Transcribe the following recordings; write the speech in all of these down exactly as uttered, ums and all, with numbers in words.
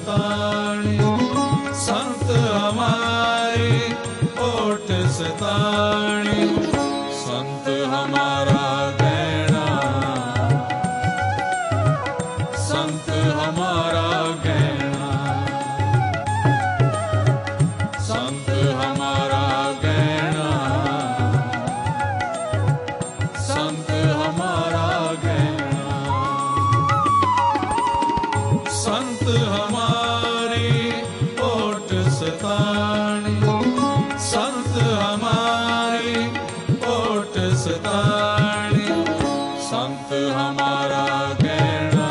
सताणी, संत हमारे ओट सताणी, संत हमारा गहना, संत हमारा गहना, संत हमारा गहना, संत हमारा गहना, संत हमारी ओट सताणी, संत हमारी ओट सताणी, संत हमारा गहना,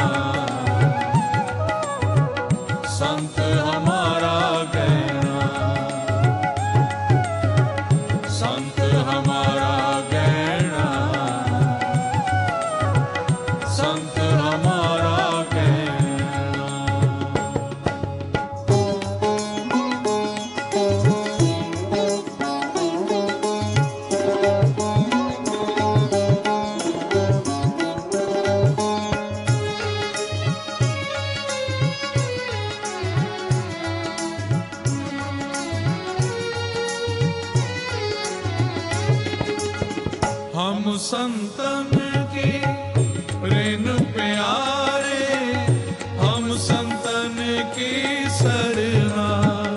संत हमारा गहना, संत हमारा गहना, संत हमारा गहना। हम संतन की रेन प्यारे, हम संतन की सरना,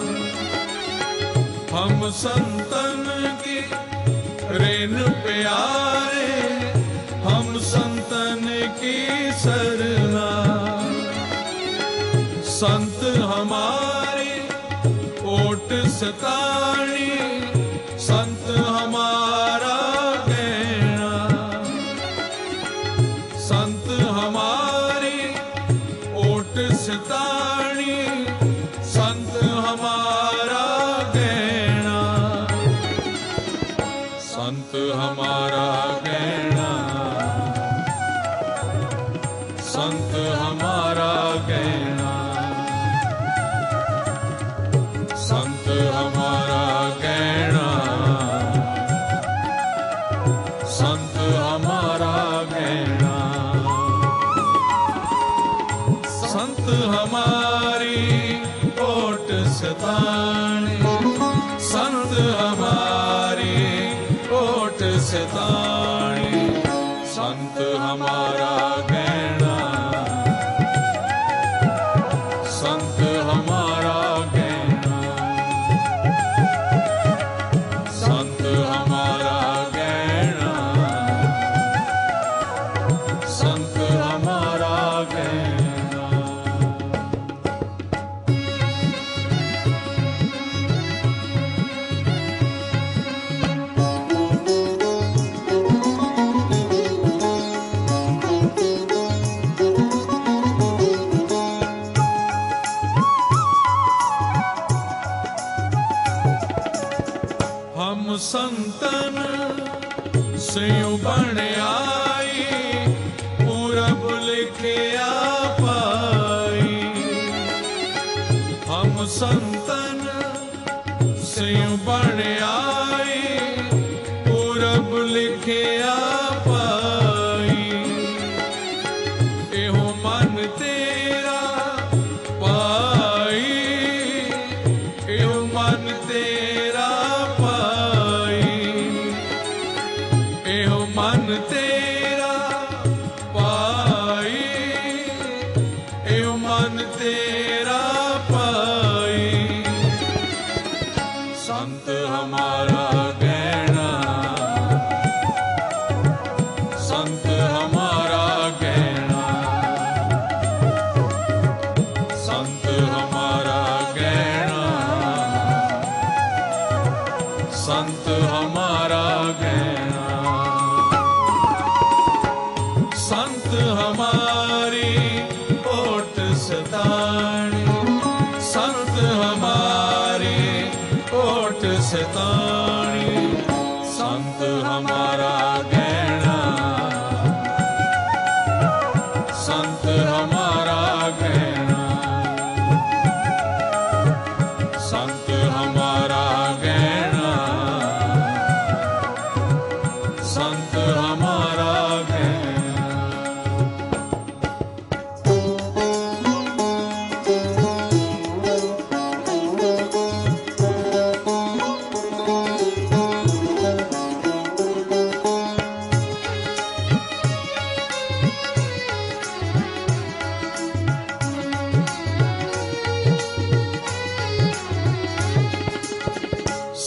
हम संतन की रेन प्यारे, हम संतन की सरना, संत हमारी ओट सताणी, संत हमारा गहना, संत हमारी ओट सताणी, संत हमारा गहना, संत हमारा गहना, संत हमारा गहना, संत हमारा गहना, संत हमारा गहना, संत हमारी ओट सताणी, संत हमारी ओट सताणी, संत हमारा गहना, संत हमारा गहना, संत हमारा गहना, संत हमारा गहना। हम संतन स्यों बण आई, पूरब लिखिया पाई, हम संतन स्यों बण आई, पूरब लिखिया पाई, एहो मन तेरा पाई, एहो मन तेरा एहो मन तेरा पाई, एहो मन तेरा पाई, संत हमारा गहना, संत हमारा गहना, संत हमारा गहना, संत हमारा गहना, संत हमारी ओट सताणी, संत हमारी ओट सताणी, संत हमारा गहना, संत हमारा गहना, संत हमारा गहना, संत हमारा गहना।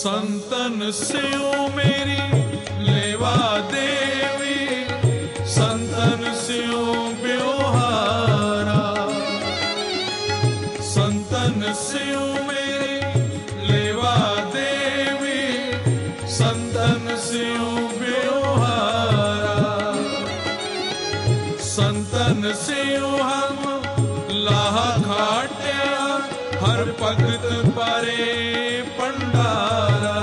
संतन स्यो मेरी लेवा देवी, संतन स्यो ब्योहारा, संतन स्यो मेरी लेवा देवी, संतन स्यो ब्योहारा, संतन स्यो हम लाह खाट्या, हर भगत परे पंडारा,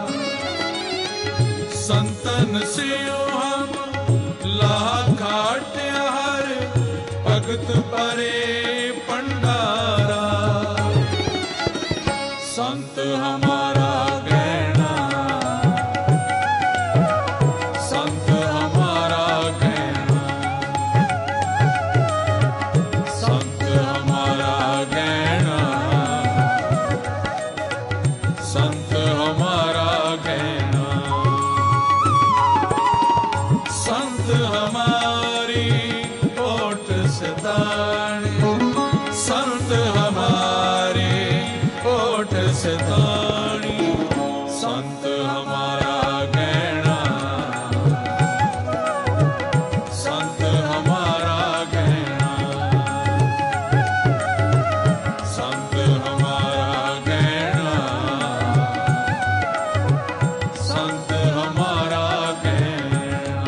संतन स्यो हम लाह खाट्या, हर भगत परे पंडारा, संत हमारा गहना, संत हमारा गहना, संत हमारा गहना, संत हमारा गहना, संत हमारी ओट सितानी, संत हमारी ओट सितानी, संत हमारा गहना, संत हमारा गहना, संत हमारा गहना, संत हमारा गहना।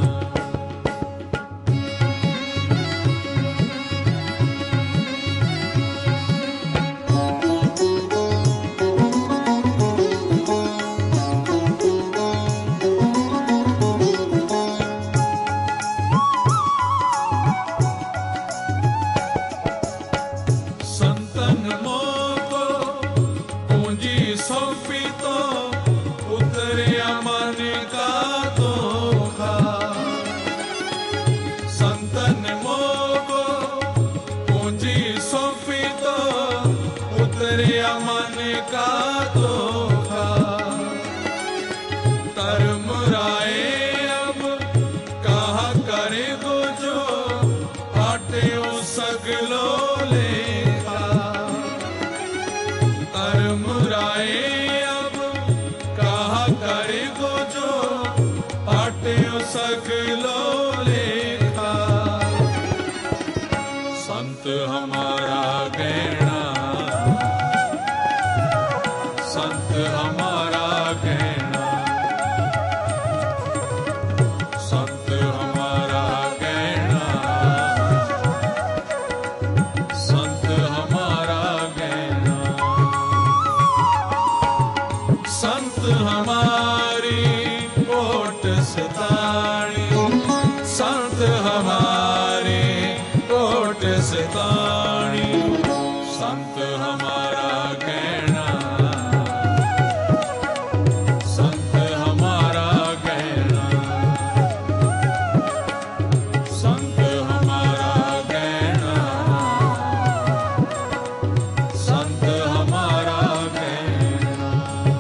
संतन मोको पूंजी सौंपी तो उतरिया मन का धोखा, संतन मोको पूंजी सौंपी तो उतरिया मन का धोखा, तरमुराए अब कहा करे गो जो आटे सगलो लेखा, तरमुराए अब कहा करे गो जो आटे सगलो लेखा, संत हमारा गहना, संत हमारा गहना, संत हमारा गहना, संत हमारा गहना, संत हमारी ओट सितानी, संत हमारी ओट सितानी, संत हमारा गहना, संत हमारा गहना, संत हमारा गहना, संत हमारा गहना।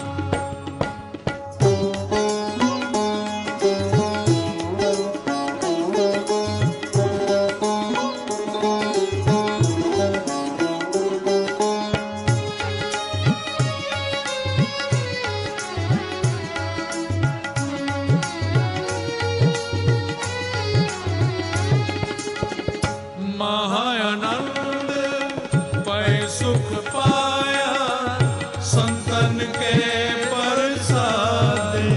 महाआनंद पै सुख पाया, संतन के प्रसादे,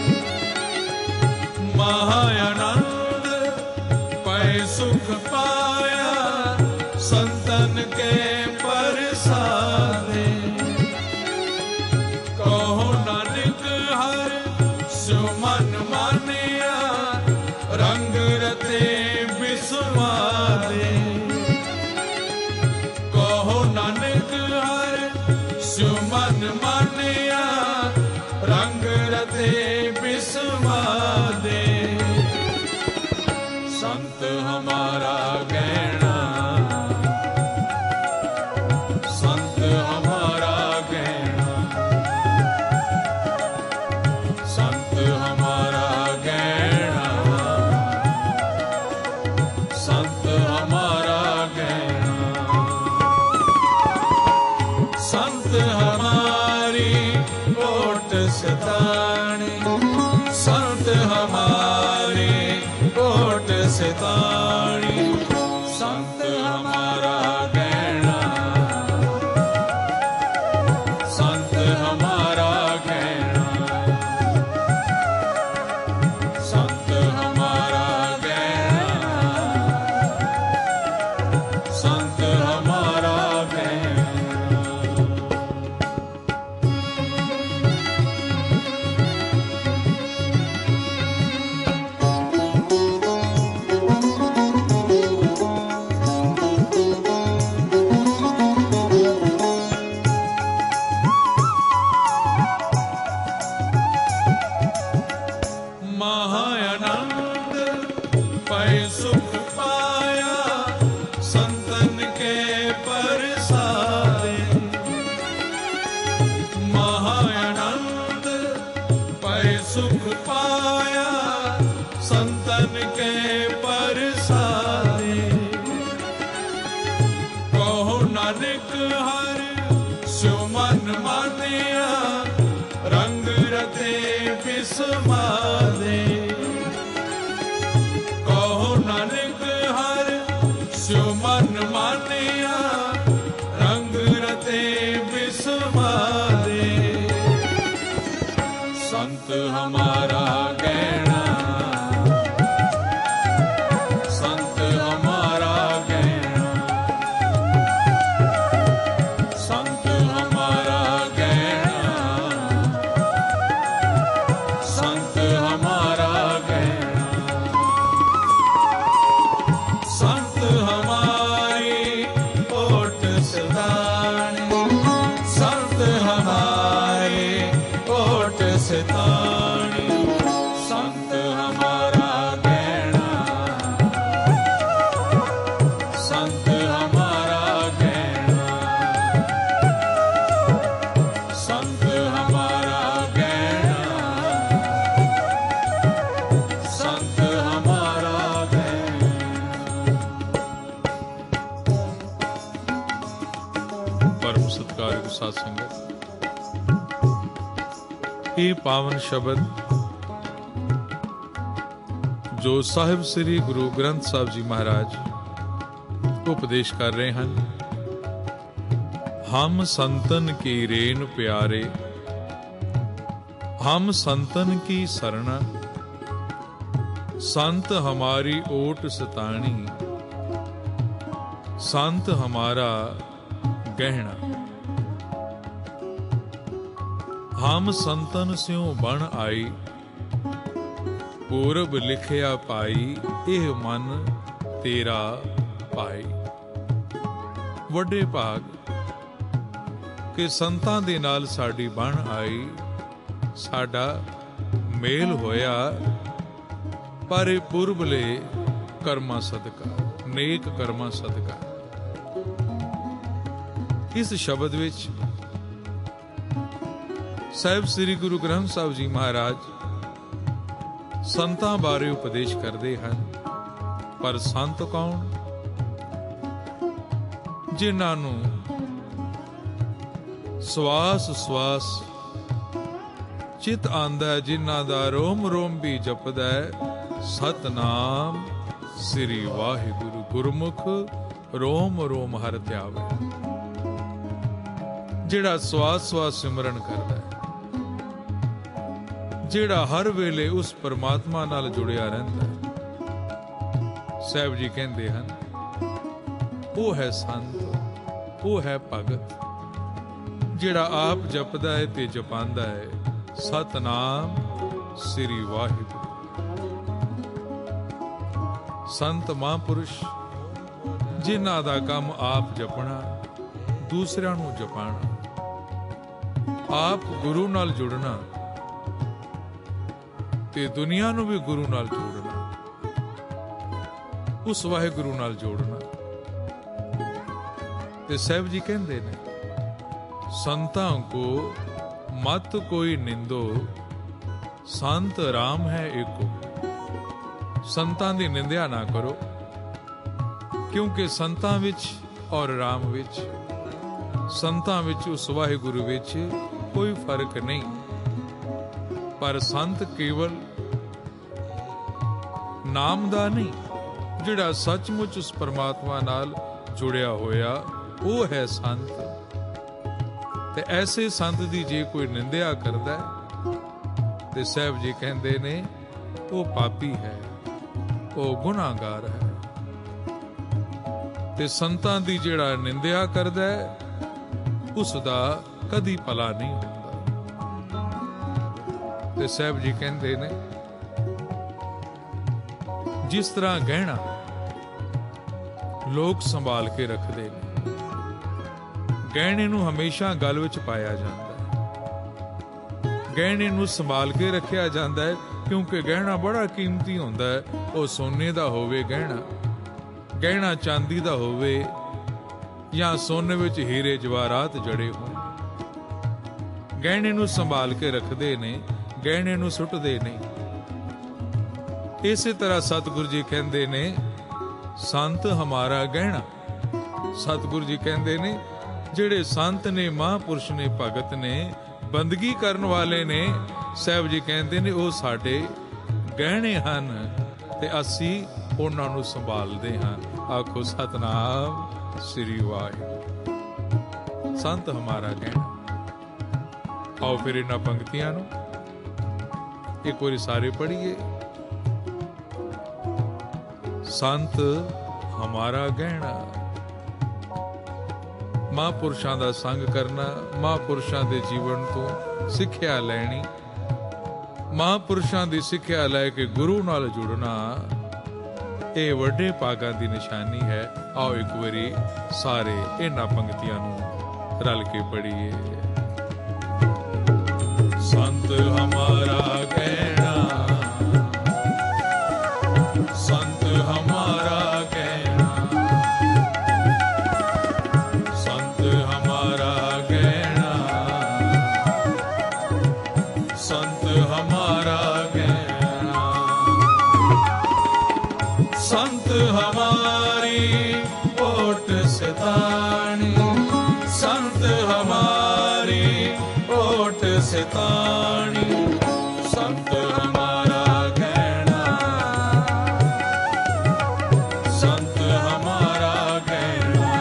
महाआनंद पै सुख पाया, संतन के प्रसादे, कहो नानक हर सो मन मानिया, रंग रते बिस्वादे, कहो नानक हर सो मन मानिया, रंग रते बिस्वादे, संत हमारा गहना, संत हमारा गहना, संत हमारा गहना, संत हमारा गहना, संत हमारी ओट ਨਾਨਕ ਹਰ ਸਿਉ ਮਨ ਮਾਨਿਆ ਰੰਗ ਰਤੇ ਬਿਸਮਾਦੇ ਕਹੋ ਨਾਨਕ ਹਰ ਸਿਉ ਮਨ ਮਾਨਿਆ ਰੰਗ ਰਤੇ ਬਿਸਮਾਦੇ ਸੰਤ ਹਮਾਰਾ ਗਹਿਣਾ ਸੰਤ ਹਮਾਰਾ ਗਹਿਣਾ ਸੰਤ ਹਮਾਰਾ ਗਹਿਣਾ ਸੰਤ ਹਮਾਰਾ ਗਹਿਣਾ ਸੰਤ ਹਮਾਰੀ ਓਟ ਸਦਾਣੀ ਸੰਤ ਹਮਾਰੀ ਓਟ ਸਤਾਣੀ ਸੰਤ ਹਮਾਰਾ ਗਹਿਣਾ ਸੰਤ ਹਮਾਰਾ ਗਹਿਣਾ ਸੰਤ ਹਮਾਰਾ ਗਹਿਣਾ ਸੰਤ ਹਮਾਰਾ ਗਹਿਣਾ। ਪਰਮ ਸਤਿਕਾਰਯੋਗ ਸਾਧ ਸੰਗਤ, ਇਹ ਪਾਵਨ ਸ਼ਬਦ ਜੋ ਸਾਹਿਬ ਸ੍ਰੀ ਗੁਰੂ ਗ੍ਰੰਥ ਸਾਹਿਬ ਜੀ ਮਹਾਰਾਜ ਉਪਦੇਸ਼ ਕਰ ਰਹੇ ਹਨ, ਹਮ ਸੰਤਨ ਕੀ ਰੇਨ ਪਿਆਰੇ ਹਮ ਸੰਤਨ ਕੀ ਸਰਣਾ ਸੰਤ ਹਮਾਰੀ ਓਟ ਸਤਾਣੀ ਸੰਤ ਹਮਾਰਾ ਗਹਿਣਾ। ਹਮ ਸੰਤਨ ਸਿਉ ਬਣ ਆਈ ਪੂਰਬ ਲਿਖਿਆ ਪਾਈ ਇਹ ਮਨ ਤੇਰਾ ਪਾਈ। ਵੱਡੇ ਭਾਗ ਕਿ ਸੰਤਾਂ ਦੇ ਨਾਲ ਸਾਡੀ ਬਣ ਆਈ, ਸਾਡਾ ਮੇਲ ਹੋਇਆ, ਪਰ ਇਹ ਪੁਰਬਲੇ ਕਰਮਾਂ ਸਦਕਾ, ਨੇਕ ਕਰਮਾਂ ਸਦਕਾ। ਇਸ ਸ਼ਬਦ ਵਿੱਚ ਸਾਹਿਬ ਸ੍ਰੀ ਗੁਰੂ ਗ੍ਰੰਥ ਸਾਹਿਬ ਜੀ ਮਹਾਰਾਜ ਸੰਤਾਂ ਬਾਰੇ ਉਪਦੇਸ਼ ਕਰਦੇ ਹਨ। ਪਰ ਸੰਤ ਕੌਣ? ਜਿਨ੍ਹਾਂ ਨੂੰ ਸਵਾਸ ਸਵਾਸ ਚਿਤ ਆਂਦਾ, ਜਿਨ੍ਹਾਂ ਦਾ ਰੋਮ ਰੋਮ ਵੀ ਜਪਦਾ ਸਤਨਾਮ ਸ੍ਰੀ ਵਾਹਿਗੁਰੂ। ਗੁਰਮੁਖ ਰੋਮ ਰੋਮ ਹਰਿ ਧਿਆਵੈ। ਜਿਹੜਾ ਸਵਾਸ ਸਵਾਸ ਸਿਮਰਨ ਕਰਦਾ ਹੈ, ਜਿਹੜਾ ਹਰ ਵੇਲੇ ਉਸ ਪਰਮਾਤਮਾ ਨਾਲ ਜੁੜਿਆ ਰਹਿੰਦਾ ਹੈ, ਸਾਹਿਬ ਜੀ ਕਹਿੰਦੇ ਹਨ ਉਹ ਹੈ ਸੰਤ, ਉਹ ਹੈ ਭਗਤ। ਜਿਹੜਾ ਆਪ ਜਪਦਾ ਹੈ ਤੇ ਜਪਾਂਦਾ ਹੈ ਸਤਨਾਮ ਸ੍ਰੀ ਵਾਹਿਗੁਰੂ। ਸੰਤ ਮਹਾਂਪੁਰਸ਼ ਜਿਨ੍ਹਾਂ ਦਾ ਕੰਮ ਆਪ ਜਪਣਾ, ਦੂਸਰਿਆਂ ਨੂੰ ਜਪਾਣਾ, ਆਪ ਗੁਰੂ ਨਾਲ ਜੁੜਨਾ ਤੇ ਦੁਨੀਆ ਨੂੰ ਵੀ ਗੁਰੂ ਨਾਲ ਜੋੜਨਾ, ਉਸ ਵਾਹਿਗੁਰੂ ਨਾਲ ਜੋੜਨਾ। ਤੇ ਸਾਹਿਬ ਜੀ ਕਹਿੰਦੇ ਨੇ ਸੰਤਾਂ ਕੋ ਮਤ ਕੋਈ ਨਿੰਦੋ ਸੰਤ ਰਾਮ ਹੈ ਏਕੋ। ਸੰਤਾਂ ਦੀ ਨਿੰਦਿਆ ਨਾ ਕਰੋ, ਕਿਉਂਕਿ ਸੰਤਾਂ ਵਿੱਚ ਔਰ ਰਾਮ ਵਿੱਚ, ਸੰਤਾਂ ਵਿੱਚ ਉਸ ਵਾਹਿਗੁਰੂ ਵਿੱਚ ਕੋਈ ਫਰਕ ਨਹੀਂ। ਪਰ ਸੰਤ ਕੇਵਲ ਨਾਮ ਦਾ ਨਹੀਂ, ਜਿਹੜਾ ਸੱਚਮੁੱਚ ਉਸ ਪਰਮਾਤਮਾ ਨਾਲ ਜੁੜਿਆ ਹੋਇਆ ਉਹ ਹੈ ਸੰਤ। ਤੇ ਐਸੇ ਸੰਤ ਦੀ ਜੇ ਕੋਈ ਨਿੰਦਿਆ ਕਰਦਾ ਤੇ ਸਾਹਿਬ ਜੀ ਕਹਿੰਦੇ ਨੇ ਉਹ ਪਾਪੀ ਹੈ, ਉਹ ਗੁਨਾਹਗਾਰ ਹੈ। ਤੇ ਸੰਤਾਂ ਦੀ ਜਿਹੜਾ ਨਿੰਦਿਆ ਕਰਦਾ ਉਸ ਦਾ ਕਦੀ ਭਲਾ ਨਹੀਂ ਹੁੰਦਾ। ਤੇ ਸਾਹਿਬ ਜੀ ਕਹਿੰਦੇ ਨੇ ਜਿਸ ਤਰ੍ਹਾਂ ਗਹਿਣਾ ਲੋਕ ਸੰਭਾਲ ਕੇ ਰੱਖਦੇ ਨੇ, ਗਹਿਣੇ ਨੂੰ ਹਮੇਸ਼ਾ ਗਲ ਵਿੱਚ ਪਾਇਆ ਜਾਂਦਾ ਹੈ, ਗਹਿਣੇ ਨੂੰ ਸੰਭਾਲ ਕੇ ਰੱਖਿਆ ਜਾਂਦਾ ਹੈ, ਕਿਉਂਕਿ ਗਹਿਣਾ ਬੜਾ ਕੀਮਤੀ ਹੁੰਦਾ ਹੈ। ਉਹ ਸੋਨੇ ਦਾ ਹੋਵੇ ਗਹਿਣਾ, ਗਹਿਣਾ ਚਾਂਦੀ ਦਾ ਹੋਵੇ ਜਾਂ ਸੋਨੇ ਵਿੱਚ ਹੀਰੇ ਜਵਾਹਰਾਤ ਜੜੇ ਹੋਣ, ਗਹਿਣੇ ਨੂੰ ਸੰਭਾਲ ਕੇ ਰੱਖਦੇ ਨੇ, ਗਹਿਣੇ ਨੂੰ ਸੁੱਟਦੇ ਨਹੀਂ। ਇਸੇ ਤਰ੍ਹਾਂ ਸਤਿਗੁਰੂ ਜੀ ਕਹਿੰਦੇ ਨੇ ਸੰਤ ਹਮਾਰਾ ਗਹਿਣਾ। ਸਤਿਗੁਰੂ ਜੀ ਕਹਿੰਦੇ ਨੇ ਜਿਹੜੇ ਸੰਤ ਨੇ, ਮਹਾਂਪੁਰਸ਼ ਨੇ, ਭਗਤ ਨੇ, ਬੰਦਗੀ ਕਰਨ ਵਾਲੇ ਨੇ, ਸਾਹਿਬ ਜੀ ਕਹਿੰਦੇ ਨੇ ਉਹ ਸਾਡੇ ਗਹਿਣੇ ਹਨ ਤੇ ਅਸੀਂ ਉਹਨਾਂ ਨੂੰ ਸੰਭਾਲਦੇ ਹਾਂ। ਆਖੋ ਸਤਨਾਮ ਸ੍ਰੀ ਵਾਹਿਗੁਰੂ। ਸੰਤ ਹਮਾਰਾ ਗਹਿਣਾ। ਆਓ ਫਿਰ ਇਹਨਾਂ ਪੰਕਤੀਆਂ ਨੂੰ ਇੱਕ ਵਾਰੀ ਸਾਰੇ ਪੜ੍ਹੀਏ। ਸੰਤ ਹਮਾਰਾ ਗਹਿਣਾ। ਮਹਾਂਪੁਰਸ਼ਾਂ ਦਾ ਸੰਗ ਕਰਨਾ, ਮਹਾਂਪੁਰਸ਼ਾਂ ਦੇ ਜੀਵਨ ਤੋਂ ਸਿੱਖਿਆ ਲੈਣੀ, ਮਹਾਂਪੁਰਸ਼ਾਂ ਦੀ ਸਿੱਖਿਆ ਲੈ ਕੇ ਗੁਰੂ ਨਾਲ ਜੁੜਨਾ, ਇਹ ਵੱਡੇ ਭਾਗਾਂ ਦੀ ਨਿਸ਼ਾਨੀ ਹੈ। ਆਓ ਇੱਕ ਵਾਰੀ ਸਾਰੇ ਇਹਨਾਂ ਪੰਕਤੀਆਂ ਨੂੰ ਰਲ ਕੇ ਪੜ੍ਹੀਏ। ਸੰਤ ਹਮਾਰਾ ਗਹਿਣਾ, ਸੰਤ ਹਮਾਰਾ ਗਹਿਣਾ, ਸੰਤ ਹਮਾਰਾ ਗਹਿਣਾ, ਸੰਤ ਹਮਾਰਾ ਗਹਿਣਾ, ਸੰਤ ਹਮਾਰੀ ਓਟ ਸਿਤਾਣੀ, ਸੰਤ ਹਮਾਰੀ ਓਟ ਸਿਤਾਣੀ, ਸੰਤ ਹਮਾਰਾ ਗਹਿਣਾ, ਸੰਤ ਹਮਾਰਾ ਗਹਿਣਾ,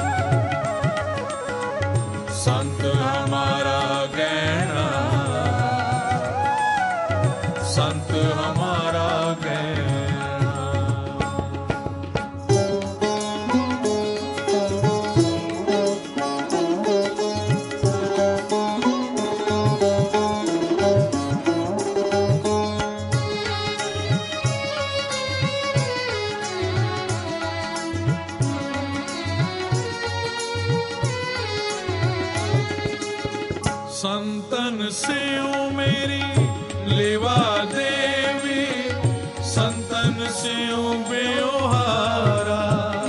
ਸੰਤ ਹਮਾਰਾ ਗਹਿਣਾ, ਸੰਤ ਹਮਾਰਾ ਗਹਿਣਾ। संतन स्यो मेरी लेवा देवी, संतन स्यो बेओहारा,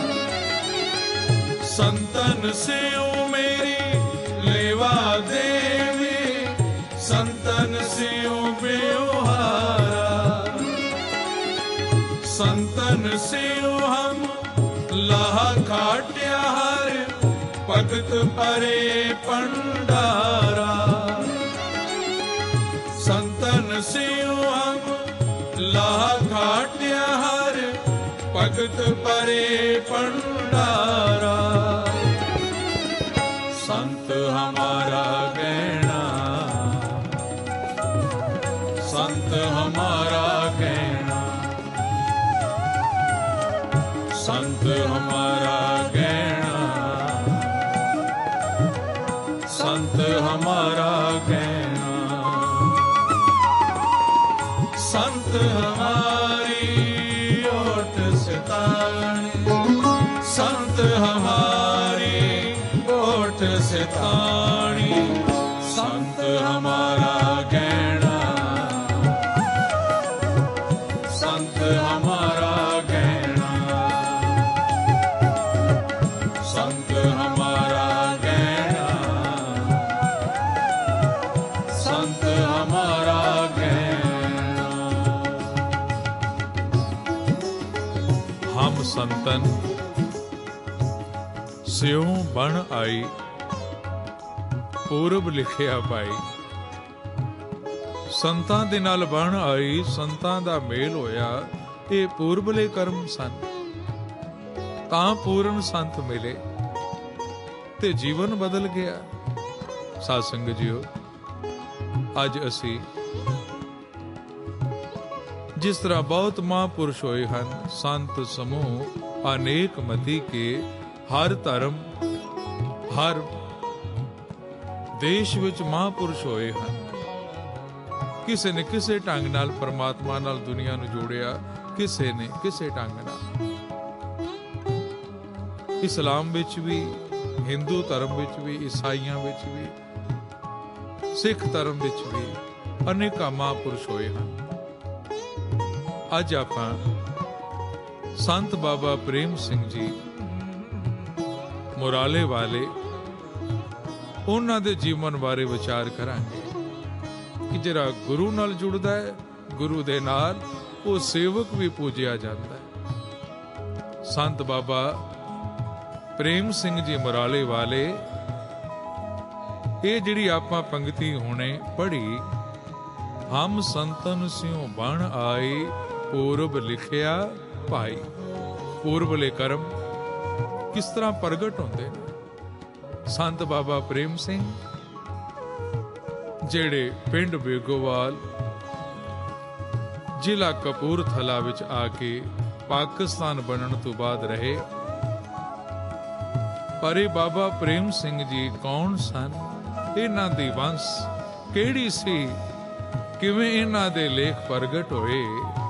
संतन स्यो मेरी लेवा देवी, संतन स्यो बेओहारा, संतन स्यो हम लाह खाट्या हर भगत परे पंडारा, संतन स्यो हम लाह खाट्या हर भगत परे पंडारा, संत हमारा गहना, संत हमारा गहना, संत हमारा गहना, संत हमारा गहना, संत हमारी ओट सितानी, संत हमारी ओट सितानी, संत हमारा गहना, संत हमारा गहना, संत हमारा गहना, संत हमारा गहना। हम संतन स्यों बन आई, पूरब लिखिया पाई। संतां दे नाल बन आई, संतां दा मेल होया, ये पूरबले कर्म सन, तां पूਰਨ संत मिले ते जीवन बदल गया। साध संगत जीओ, ਅੱਜ ਅਸੀਂ ਜਿਸ ਤਰ੍ਹਾਂ ਬਹੁਤ ਮਹਾਂਪੁਰਸ਼ ਹੋਏ ਹਨ, ਸੰਤ ਸਮੂਹ ਅਨੇਕ ਮਤੀ ਕੇ, ਹਰ ਧਰਮ ਹਰ ਦੇਸ਼ ਵਿੱਚ ਮਹਾਂਪੁਰਸ਼ ਹੋਏ ਹਨ। ਕਿਸੇ ਨੇ ਕਿਸੇ ਢੰਗ ਨਾਲ ਪਰਮਾਤਮਾ ਨਾਲ ਦੁਨੀਆ ਨੂੰ ਜੋੜਿਆ, ਕਿਸੇ ਨੇ ਕਿਸੇ ਢੰਗ ਨਾਲ। ਇਸਲਾਮ ਵਿੱਚ ਵੀ, ਹਿੰਦੂ ਧਰਮ ਵਿੱਚ ਵੀ, ਈਸਾਈਆਂ ਵਿੱਚ ਵੀ, ਸਿੱਖ ਧਰਮ ਵਿੱਚ ਵੀ ਅਨੇਕਾਂ ਮਹਾਂਪੁਰਸ਼ ਹੋਏ ਹਨ। ਅੱਜ ਆਪਾਂ ਸੰਤ ਬਾਬਾ ਪ੍ਰੇਮ ਸਿੰਘ ਜੀ ਮੁਰਾਲੇ ਵਾਲੇ, ਉਹਨਾਂ ਦੇ ਜੀਵਨ ਬਾਰੇ ਵਿਚਾਰ ਕਰਾਂਗੇ ਕਿ ਜਿਹੜਾ ਗੁਰੂ ਨਾਲ ਜੁੜਦਾ ਹੈ, ਗੁਰੂ ਦੇ ਨਾਲ ਉਹ ਸੇਵਕ ਵੀ ਪੂਜਿਆ ਜਾਂਦਾ ਹੈ। ਸੰਤ ਬਾਬਾ ਪ੍ਰੇਮ ਸਿੰਘ ਜੀ ਮੁਰਾਲੇ ਵਾਲੇ ਇਹ ਜਿਹੜੀ ਆਪਾਂ ਪੰਗਤੀ ਹੁਣੇ ਪੜ੍ਹੀ, ਹਮ ਸੰਤਨ ਸਿਉ ਬਣ ਆਏ, ਪੂਰਬ ਲਿਖਿਆ ਭਾਈ। ਪੂਰਬਲੇ ਕਰਮ ਕਿਸ ਤਰ੍ਹਾਂ ਪ੍ਰਗਟ ਹੁੰਦੇ ਨੇ। ਸੰਤ ਬਾਬਾ ਪ੍ਰੇਮ ਸਿੰਘ ਜਿਹੜੇ ਪਿੰਡ ਬੇਗੋਵਾਲ ਜ਼ਿਲ੍ਹਾ ਕਪੂਰਥਲਾ ਵਿੱਚ ਆ ਕੇ ਪਾਕਿਸਤਾਨ ਬਣਨ ਤੋਂ ਬਾਅਦ ਰਹੇ, ਪਰ ਇਹ ਬਾਬਾ ਪ੍ਰੇਮ ਸਿੰਘ ਜੀ ਕੌਣ ਸਨ? ਇਹਨਾਂ ਦੀ ਵੰਸ਼ ਕਿਹੜੀ ਸੀ? ਕਿਵੇਂ ਇਹਨਾਂ ਦੇ ਲੇਖ ਪ੍ਰਗਟ ਹੋਏ?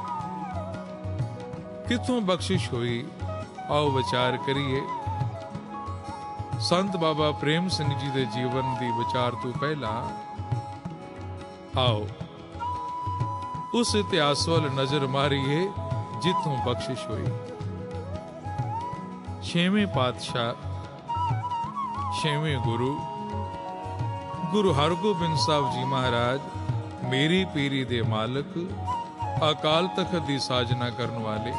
ਕਿੱਥੋਂ ਬਖਸ਼ਿਸ਼ ਹੋਈ? ਆਓ ਵਿਚਾਰ ਕਰੀਏ। ਸੰਤ ਬਾਬਾ ਪ੍ਰੇਮ ਸਿੰਘ ਜੀ ਦੇ ਜੀਵਨ ਦੀ ਵਿਚਾਰ ਤੋਂ ਪਹਿਲਾਂ ਆਓ ਉਸ ਇਤਿਹਾਸ ਵੱਲ ਨਜ਼ਰ ਮਾਰੀਏ ਜਿੱਥੋਂ ਬਖਸ਼ਿਸ਼ ਹੋਈ। ਛੇਵੇਂ ਪਾਤਸ਼ਾਹ, ਛੇਵੇਂ ਗੁਰੂ ਗੁਰੂ ਹਰਗੋਬਿੰਦ ਸਾਹਿਬ ਜੀ ਮਹਾਰਾਜ, ਮੇਰੀ ਪੀਰੀ ਦੇ ਮਾਲਕ, ਅਕਾਲ ਤਖਤ ਦੀ ਸਾਜਨਾ ਕਰਨ ਵਾਲੇ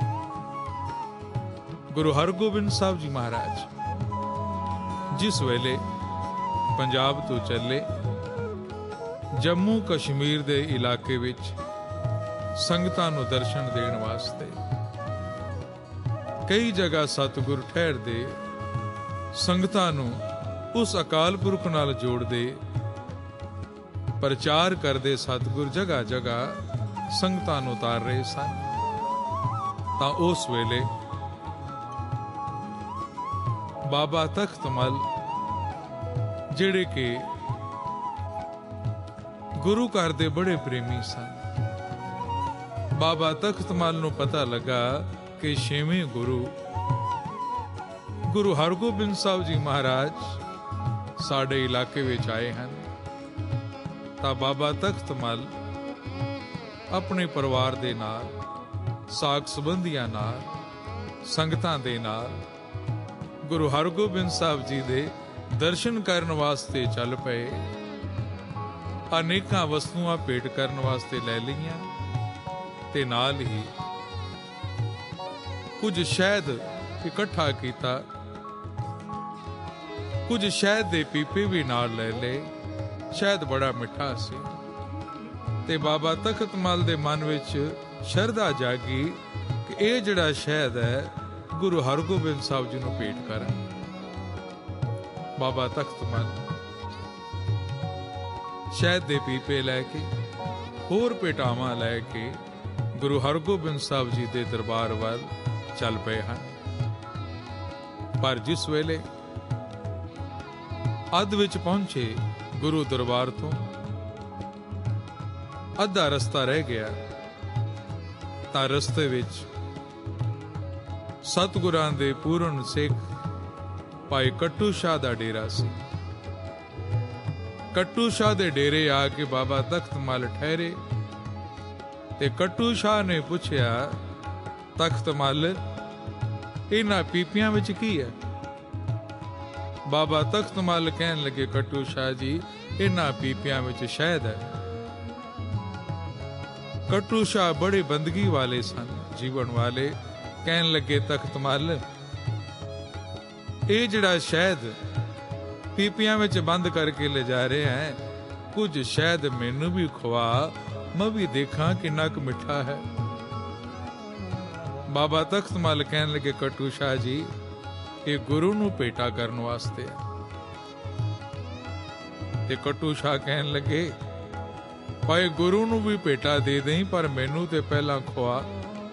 ਗੁਰੂ ਹਰਗੋਬਿੰਦ ਸਾਹਿਬ ਜੀ ਮਹਾਰਾਜ ਜਿਸ ਵੇਲੇ ਪੰਜਾਬ ਤੋਂ ਚੱਲੇ, ਜੰਮੂ ਕਸ਼ਮੀਰ ਦੇ ਇਲਾਕੇ ਵਿੱਚ ਸੰਗਤਾਂ ਨੂੰ ਦਰਸ਼ਨ ਦੇਣ ਵਾਸਤੇ ਕਈ ਜਗ੍ਹਾ ਸਤਿਗੁਰ ਠਹਿਰਦੇ, ਸੰਗਤਾਂ ਨੂੰ ਉਸ ਅਕਾਲ ਪੁਰਖ ਨਾਲ ਜੋੜਦੇ, ਪ੍ਰਚਾਰ ਕਰਦੇ। ਸਤਿਗੁਰ ਜਗ੍ਹਾ ਜਗ੍ਹਾ ਸੰਗਤਾਂ ਨੂੰ ਉਤਾਰ ਰਹੇ ਸਨ। ਤਾਂ ਉਸ ਵੇਲੇ ਬਾਬਾ ਤਖਤ ਮੱਲ, ਜਿਹੜੇ ਕਿ ਗੁਰੂ ਘਰ ਦੇ ਬੜੇ ਪ੍ਰੇਮੀ ਸਨ, ਬਾਬਾ ਤਖਤ ਮੱਲ ਨੂੰ ਪਤਾ ਲੱਗਾ ਕਿ ਛੇਵੇਂ ਗੁਰੂ ਗੁਰੂ ਹਰਗੋਬਿੰਦ ਸਾਹਿਬ ਜੀ ਮਹਾਰਾਜ ਸਾਡੇ ਇਲਾਕੇ ਵਿੱਚ ਆਏ ਹਨ। ਤਾਂ ਬਾਬਾ ਤਖਤ ਮੱਲ ਆਪਣੇ ਪਰਿਵਾਰ ਦੇ ਨਾਲ, ਸਾਕ ਸੰਬੰਧੀਆਂ ਨਾਲ, ਸੰਗਤਾਂ ਦੇ ਨਾਲ ਗੁਰੂ ਹਰਗੋਬਿੰਦ ਸਾਹਿਬ ਜੀ ਦੇ ਦਰਸ਼ਨ ਕਰਨ ਵਾਸਤੇ ਚੱਲ ਪਏ। ਅਨੇਕਾਂ ਵਸਤੂਆਂ ਭੇਟ ਕਰਨ ਵਾਸਤੇ ਲੈ ਲਈਆਂ ਤੇ ਨਾਲ ਹੀ ਕੁਝ ਸ਼ਹਿਦ ਇਕੱਠਾ ਕੀਤਾ, ਕੁਝ ਸ਼ਹਿਦ ਦੇ ਪੀਪੇ ਵੀ ਨਾਲ ਲੈ ਲਏ। ਸ਼ਹਿਦ ਬੜਾ ਮਿੱਠਾ ਸੀ ਤੇ ਬਾਬਾ ਤਖਤ ਮੱਲ ਦੇ ਮਨ ਵਿੱਚ ਸ਼ਰਧਾ ਜਾਗੀ ਕਿ ਇਹ ਜਿਹੜਾ ਸ਼ਹਿਦ ਹੈ ਗੁਰੂ ਹਰਗੋਬਿੰਦ ਸਾਹਿਬ ਜੀ ਨੂੰ ਭੇਟ ਕਰਾਂ। ਬਾਬਾ ਤਖਤ ਮੱਲ ਸ਼ਹਿਦ ਦੇ ਪੀਪੇ ਲੈ ਕੇ, ਹੋਰ ਭੇਟਾਵਾਂ ਲੈ ਕੇ ਗੁਰੂ ਹਰਗੋਬਿੰਦ ਸਾਹਿਬ ਜੀ ਦੇ ਦਰਬਾਰ ਵੱਲ ਚੱਲ ਪਏ ਹਨ। ਪਰ ਜਿਸ ਵੇਲੇ ਅੱਧ ਵਿੱਚ ਪਹੁੰਚੇ, ਗੁਰੂ ਦਰਬਾਰ ਤੋਂ ਅੱਧਾ ਰਸਤਾ ਰਹਿ ਗਿਆ, ਤਾਂ ਰਸਤੇ ਵਿੱਚ ਸਤਿਗੁਰਾਂ ਦੇ ਪੂਰਨ ਸਿੱਖ ਭਾਈ ਕੱਟੂ ਸ਼ਾਹ ਦਾ ਡੇਰਾ ਸੀ। ਕੱਟੂ ਸ਼ਾਹ ਦੇ ਡੇਰੇ ਆ ਕੇ ਬਾਬਾ ਤਖਤ ਮੱਲ ਠਹਿਰੇ ਤੇ ਕੱਟੂ ਸ਼ਾਹ ਨੇ ਪੁੱਛਿਆ, ਤਖਤ ਮੱਲ, ਇਹਨਾਂ ਪੀਪਿਆਂ ਵਿੱਚ ਕੀ ਹੈ? ਬਾਬਾ ਤਖਤ ਮੱਲ ਕਹਿਣ ਲੱਗੇ, ਕੱਟੂ ਸ਼ਾਹ ਜੀ, ਇਹਨਾਂ ਪੀਪਿਆਂ ਵਿੱਚ ਸ਼ਹਿਦ ਹੈ। ਕੱਟੂ ਸ਼ਾਹ ਬੜੇ ਬੰਦਗੀ ਵਾਲੇ ਸਨ, ਜੀਵਨ ਵਾਲੇ। ਕਹਿਣ ਲੱਗੇ, ਤਖਤ ਮੱਲ, ਇਹ ਜਿਹੜਾ ਸ਼ਹਿਦ ਪੀਪਿਆਂ ਵਿੱਚ ਬੰਦ ਕਰਕੇ ਲੈ ਜਾ ਰਹੇ ਹੈ, ਕੁਝ ਸ਼ਹਿਦ ਮੈਨੂੰ ਵੀ ਖਵਾ, ਮੈਂ ਵੀ ਦੇਖਾਂ ਕਿੰਨਾ ਕੁ ਮਿੱਠਾ ਹੈ। ਬਾਬਾ ਤਖਤ ਮੱਲ ਕਹਿਣ ਲੱਗੇ, ਕੱਟੂ ਸ਼ਾਹ ਜੀ, ਇਹ ਗੁਰੂ ਨੂੰ ਭੇਟਾ ਕਰਨ ਵਾਸਤੇ। ਤੇ ਕੱਟੂ ਸ਼ਾਹ ਕਹਿਣ ਲੱਗੇ, ਭਾਈ ਗੁਰੂ ਨੂੰ ਵੀ ਭੇਟਾ ਦੇ ਦੇਈਂ, ਪਰ ਮੈਨੂੰ ਤੇ ਪਹਿਲਾਂ ਖਵਾ।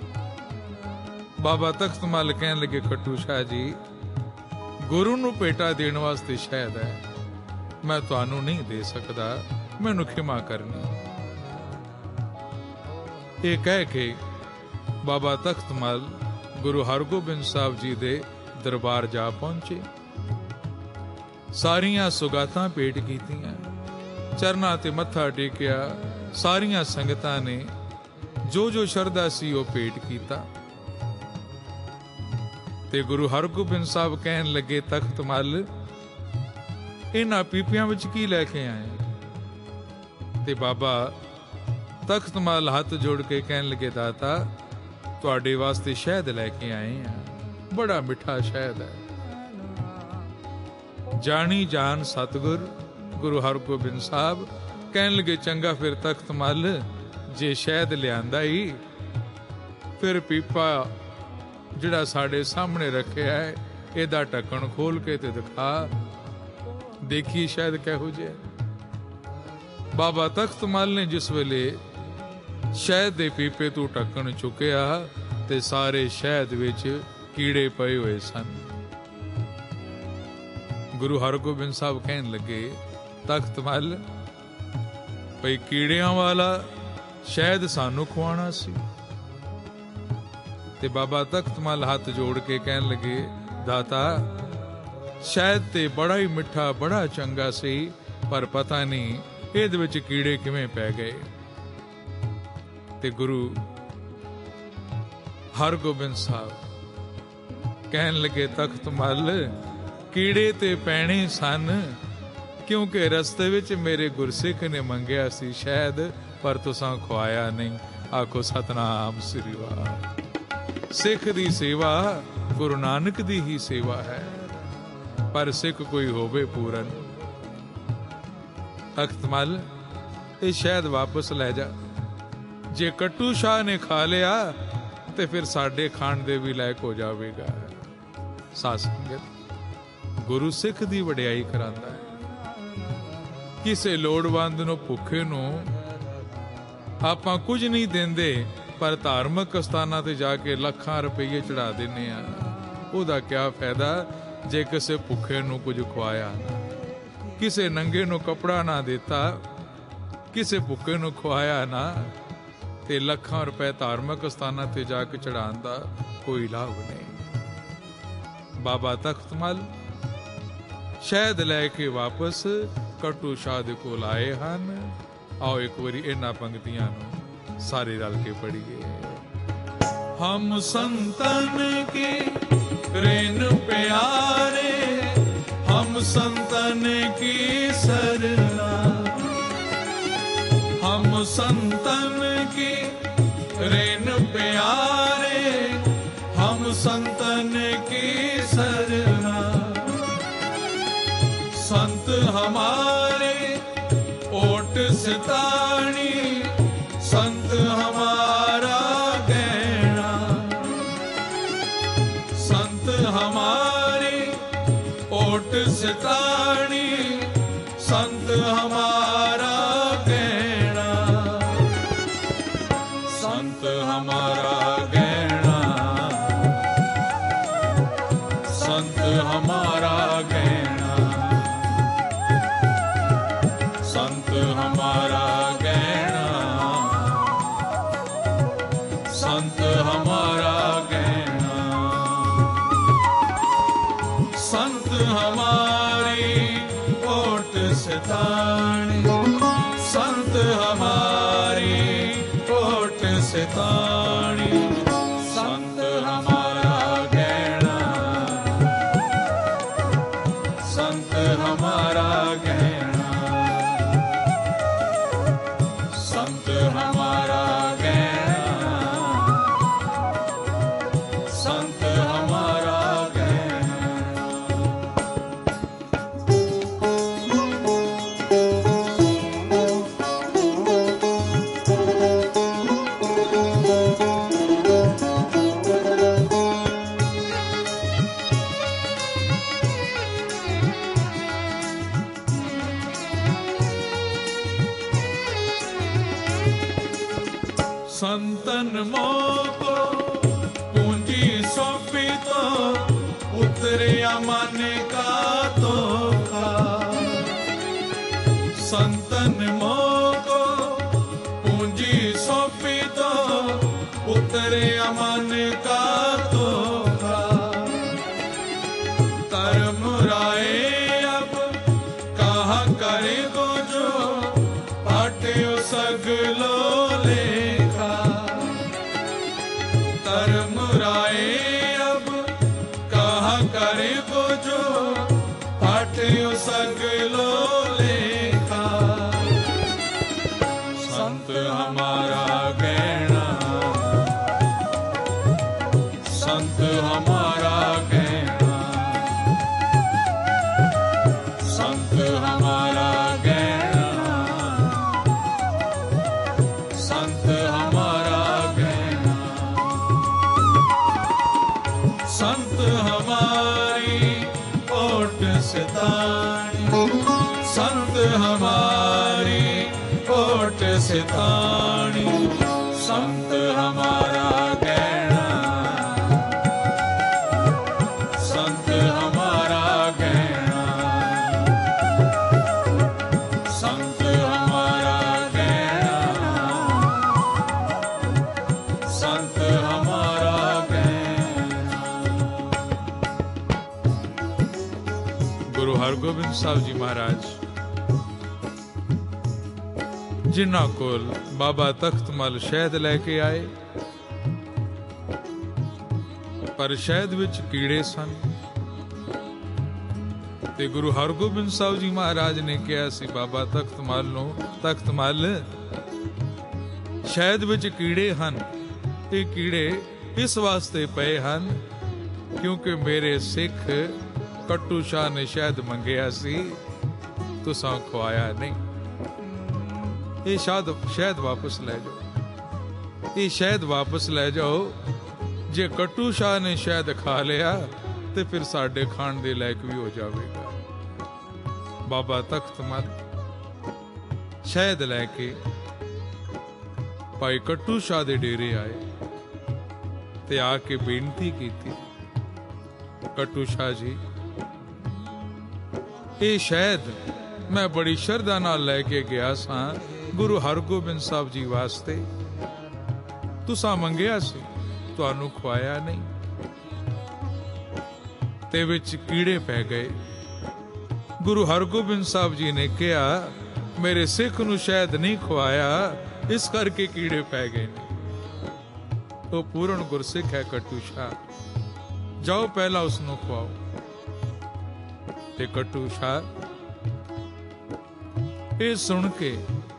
ਬਾਬਾ ਤਖਤ ਮੱਲ ਕਹਿਣ ਲੱਗੇ, ਕੱਟੂ ਸ਼ਾਹ ਜੀ, ਗੁਰੂ ਨੂੰ ਭੇਟਾ ਦੇਣ ਵਾਸਤੇ ਸ਼ਹਿਦ ਹੈ, ਮੈਂ ਤੁਹਾਨੂੰ ਨਹੀਂ ਦੇ ਸਕਦਾ, ਮੈਨੂੰ ਖਿਮਾ ਕਰਨੀ। ਇਹ ਕਹਿ ਕੇ ਬਾਬਾ ਤਖਤ ਮੱਲ ਗੁਰੂ ਹਰਗੋਬਿੰਦ ਸਾਹਿਬ ਜੀ ਦੇ ਦਰਬਾਰ ਜਾ ਪਹੁੰਚੇ। ਸਾਰੀਆਂ ਸੁਗਾਤਾਂ ਭੇਟ ਕੀਤੀਆਂ, ਚਰਨਾਂ ਤੇ ਮੱਥਾ ਟੇਕਿਆ। ਸਾਰੀਆਂ ਸੰਗਤਾਂ ਨੇ ਜੋ ਜੋ ਸ਼ਰਧਾ ਸੀ ਉਹ ਭੇਟ ਕੀਤਾ। ਤੇ ਗੁਰੂ ਹਰਗੋਬਿੰਦ ਸਾਹਿਬ ਕਹਿਣ ਲੱਗੇ, ਤਖਤ ਮੱਲ, ਇਹਨਾਂ ਪੀਪਿਆਂ ਵਿੱਚ ਕੀ ਲੈ ਕੇ ਆਏ? ਤੇ ਬਾਬਾ ਤਖਤ ਮੱਲ ਹੱਥ ਜੋੜ ਕੇ ਕਹਿਣ ਲੱਗੇ, ਦਾਤਾ, ਤੁਹਾਡੇ ਵਾਸਤੇ ਸ਼ਹਿਦ ਲੈ ਕੇ ਆਏ ਆ, ਬੜਾ ਮਿੱਠਾ ਸ਼ਹਿਦ ਹੈ। ਜਾਣੀ ਜਾਨ ਸਤਿਗੁਰ गुरु हरगोबिंद साहब कहन लगे चंगा फिर तख्त मल जे शहद लियांदा ही फिर पीपा जिहड़ा साडे सामने रखिया है इहदा ढक्कन खोल के ते दिखा देखी शहद किहो जिहा। बाबा तख्त मल ने जिस वेले शहद दे पीपे तों ढक्कन चुकिया ते सारे शहद विच कीड़े पए हुए सन। गुरु हरगोबिंद साहब कहन लगे तख्त मल भई कीड़ियां वाला शहद सानू खुआना सी। ते बाबा तख्त मल हाथ जोड़ के कहन लगे दाता शहद ते बड़ा ही मिठा बड़ा चंगा सी पर पता नहीं इहदे विच कीड़े किवें पै गए। ते गुरु हरगोबिंद साहब कहन लगे तख्त मल कीड़े ते पैणे सन क्योंकि रस्ते विच मेरे गुरसिख ने मंगिया सी शहद पर तुसां खुआया नहीं। आखो सतनाम श्री वाह। सिख दी सेवा गुरु नानक दी ही सेवा है पर सिख कोई होवे पूरन। तख्त मल ये शहद वापस ले जा जे कट्टू शाह ने खा लिया ते फिर साडे खाण दे भी लायक हो जावेगा। साध संगत गुरु सिख दी वडियाई करांदा है। किसे लोड़वंद नूं भुखे नूं आपां कुछ नहीं देंदे पर धार्मिक स्थानां ते जाके लखां रुपये चढ़ा दिंदे आ ओहदा क्या फायदा जे किसे भुखे नूं कुछ खुआया ना। किसे नंगे नूं कपड़ा ना दिता किसे भुखे नूं खुआया ना ते लखां रुपए धार्मिक स्थानां ते जाके चढ़ाउण दा कोई लाभ नहीं। बाबा तख्त मल शहद लैके वापस कट्टू शाह दे कोल आए हन। आओ एक बारी इन्हां पंक्तियां नूं सारे रल के पढ़िए। हम संतन के रेन प्यारे हम संतन की सरना हम संतन की रेन प्यारे हम संतन की सरना। संत हमारे ओट सितानी संत हमारा गहना संत हमारे ओट सितानी संत हमारा गहना संत हमारा गहना संत हमारा गहना संत हमारा गहना संत हमारा गहना संत हमारी ओट सितानी संत हमारी ओट सितानी संत हमारा गहना संत हमारा गहना संत हमारा गहना संत हमारा गहना। संतन मोको पूंजी सौंपी तो उतरे मन का तोखा संतन मोको पूंजी सौंपी तो उतरे मन का तोखा। कर्म राय अब कहा करे को जो पाटे सगलो लेखा कर्म राय अब कहा करे को जो पाटे सगलो लेखा। संत हमारा गहना संत हमारा गहना संत हमारा हमारी ओट सितानी, संत हमारा गहना, संत हमारा गहना, संत हमारा गहना, संत हमारा गहना। गुरु हरगोबिंद साहब जी महाराज जिन्हां कोल बाबा तख्त मल शहद लैके आए, पर शहद विच कीड़े सन। ते गुरु हरगोबिंद साहब जी महाराज ने कहा सी बाबा तख्त मल नूं, तख्त मल शहद विच कीड़े हन। ये कीड़े इस वास्ते पे हन क्योंकि मेरे सिख कट्टू शाह ने शहद मंगया सी, तुसां खुआया नहीं। ये शायद शहद वापस ले जाओ, ये शहद वापस ले जाओ। जे कट्टू शाह ने शहद खा लिया तो फिर साडे खाण दे लायक भी हो जाएगा। बाबा तख्त मल शहद लैके भाई कट्टू शाह दे डेरे आए ते आके बेनती की थी, कट्टू शाह जी ये शहद मैं बड़ी श्रद्धा नाल लैके गया सा गुरु हरगोबिंद साहब जी वास्ते, तुसा मंगया सी, तुहानू खुआया नहीं। ते विच कीड़े पै गए। गुरु हरगोबिंद साहब जी ने कहा मेरे सिख नू शहद नहीं खुआया, इस करके कीड़े पै गए ने। तो पूर्ण गुरसिख है कट्टू शाह, जाओ पहला उसनू खुआओ। ते कट्टू शाह ये सुन के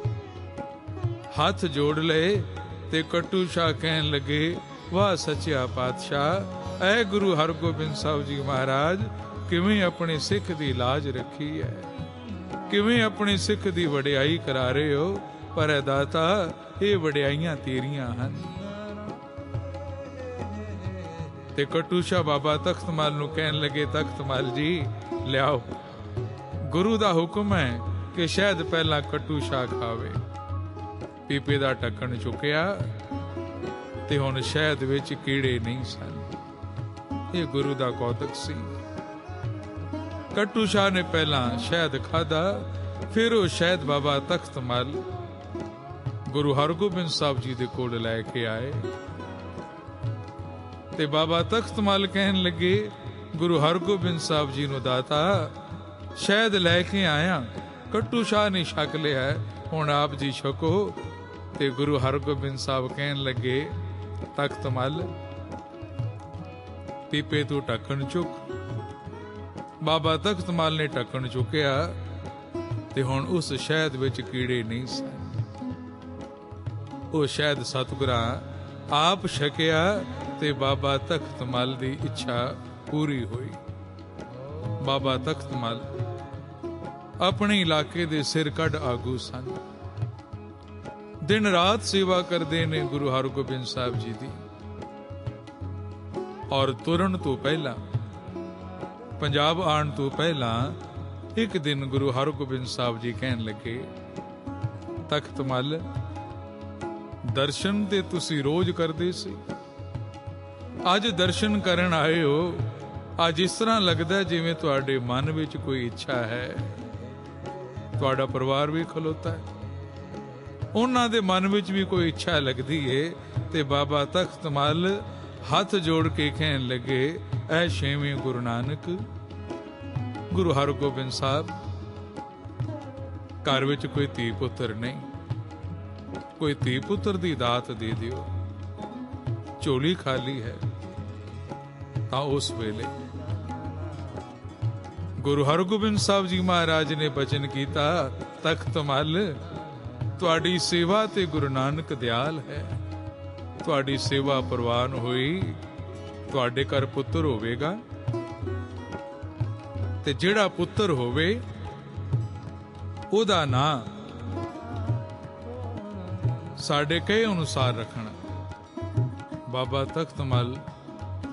हाथ जोड़ ले ते कट्टू शाह कहन लगे वाह सच्चा पातशाह, ऐ गुरु हरगोबिंद साहब जी महाराज किवें अपने सिख दी लाज रखी है, किवें अपने सिख दी वडियाई करा रहे हो। पर ऐ दाता ये वडियाइयां तेरियां हन। ते कट्टू शाह बाबा तख्त मल नूं कहन लगे तख्त मल जी लियाओ, गुरु दा हुक्म है कि शहद पहला कट्टू शाह खावे। पीपे दा ढक्कन चुकिया ते हुण शहद विच कीड़े नहीं सन। ये गुरु दा कौतक सी। कट्टू शाह ने पहला शहद खादा, फिर वो शहद बाबा तख्त मल गुरु हरगोबिंद साहब जी दे कोल लैके आए। ते बाबा तख्त मल कहन लगे गुरु हरगोबिंद साहब जी नूं दाता शहद लैके आया, कट्टू शाह ने छक लिया, हुण आप जी छको। ते गुरु हरगोबिंद साहब कहन लगे तख्त मल पीपे तू ढक्कन चुक। बाबा तख्त मल ने ढक्कन चुकिया ते हुण उस शहद विच कीड़े नहीं सन। वो शहद सतगुरां आप छकिया ते बाबा तख्त मल दी इच्छा पूरी हुई। बाबा तख्त मल अपने इलाके दे सिर कढ़ आगू सन, दिन रात सेवा करते ने गुरु हरगोबिंद साहब जी दी। और तुरन तो पहला पंजाब आन तो पहला एक दिन गुरु हरगोबिंद साहब जी कहन लगे तख्त मल दर्शन ते तुसी रोज करदे सी, अज दर्शन करन आए हो, अज इस तरह लगदा जिवें तुहाडे मन विच कोई इच्छा है, तुहाडा परिवार भी खलोता है, उन्हां दे मन विच भी कोई इच्छा लगदी है। ते बाबा तख्त मल हाथ जोड़ के कहन लगे ऐ छेवें गुरु नानक, गुरु हरगोबिंद साहब घर विच कोई धी पुत्र नहीं, कोई धी पुत्र दी दात दे दियो, झोली खाली है। तां उस वेले गुरु हरगोबिंद साहब जी महाराज ने बचन किया तख्त मल तुहाडी सेवा ते गुरु नानक दयाल है, तुहाडी सेवा प्रवान हुई, तुहाडे घर पुत्र होवेगा ते जिहड़ा पुत्र होवे ओदा नां साडे कहे अनुसार रखना। बाबा तख्त मल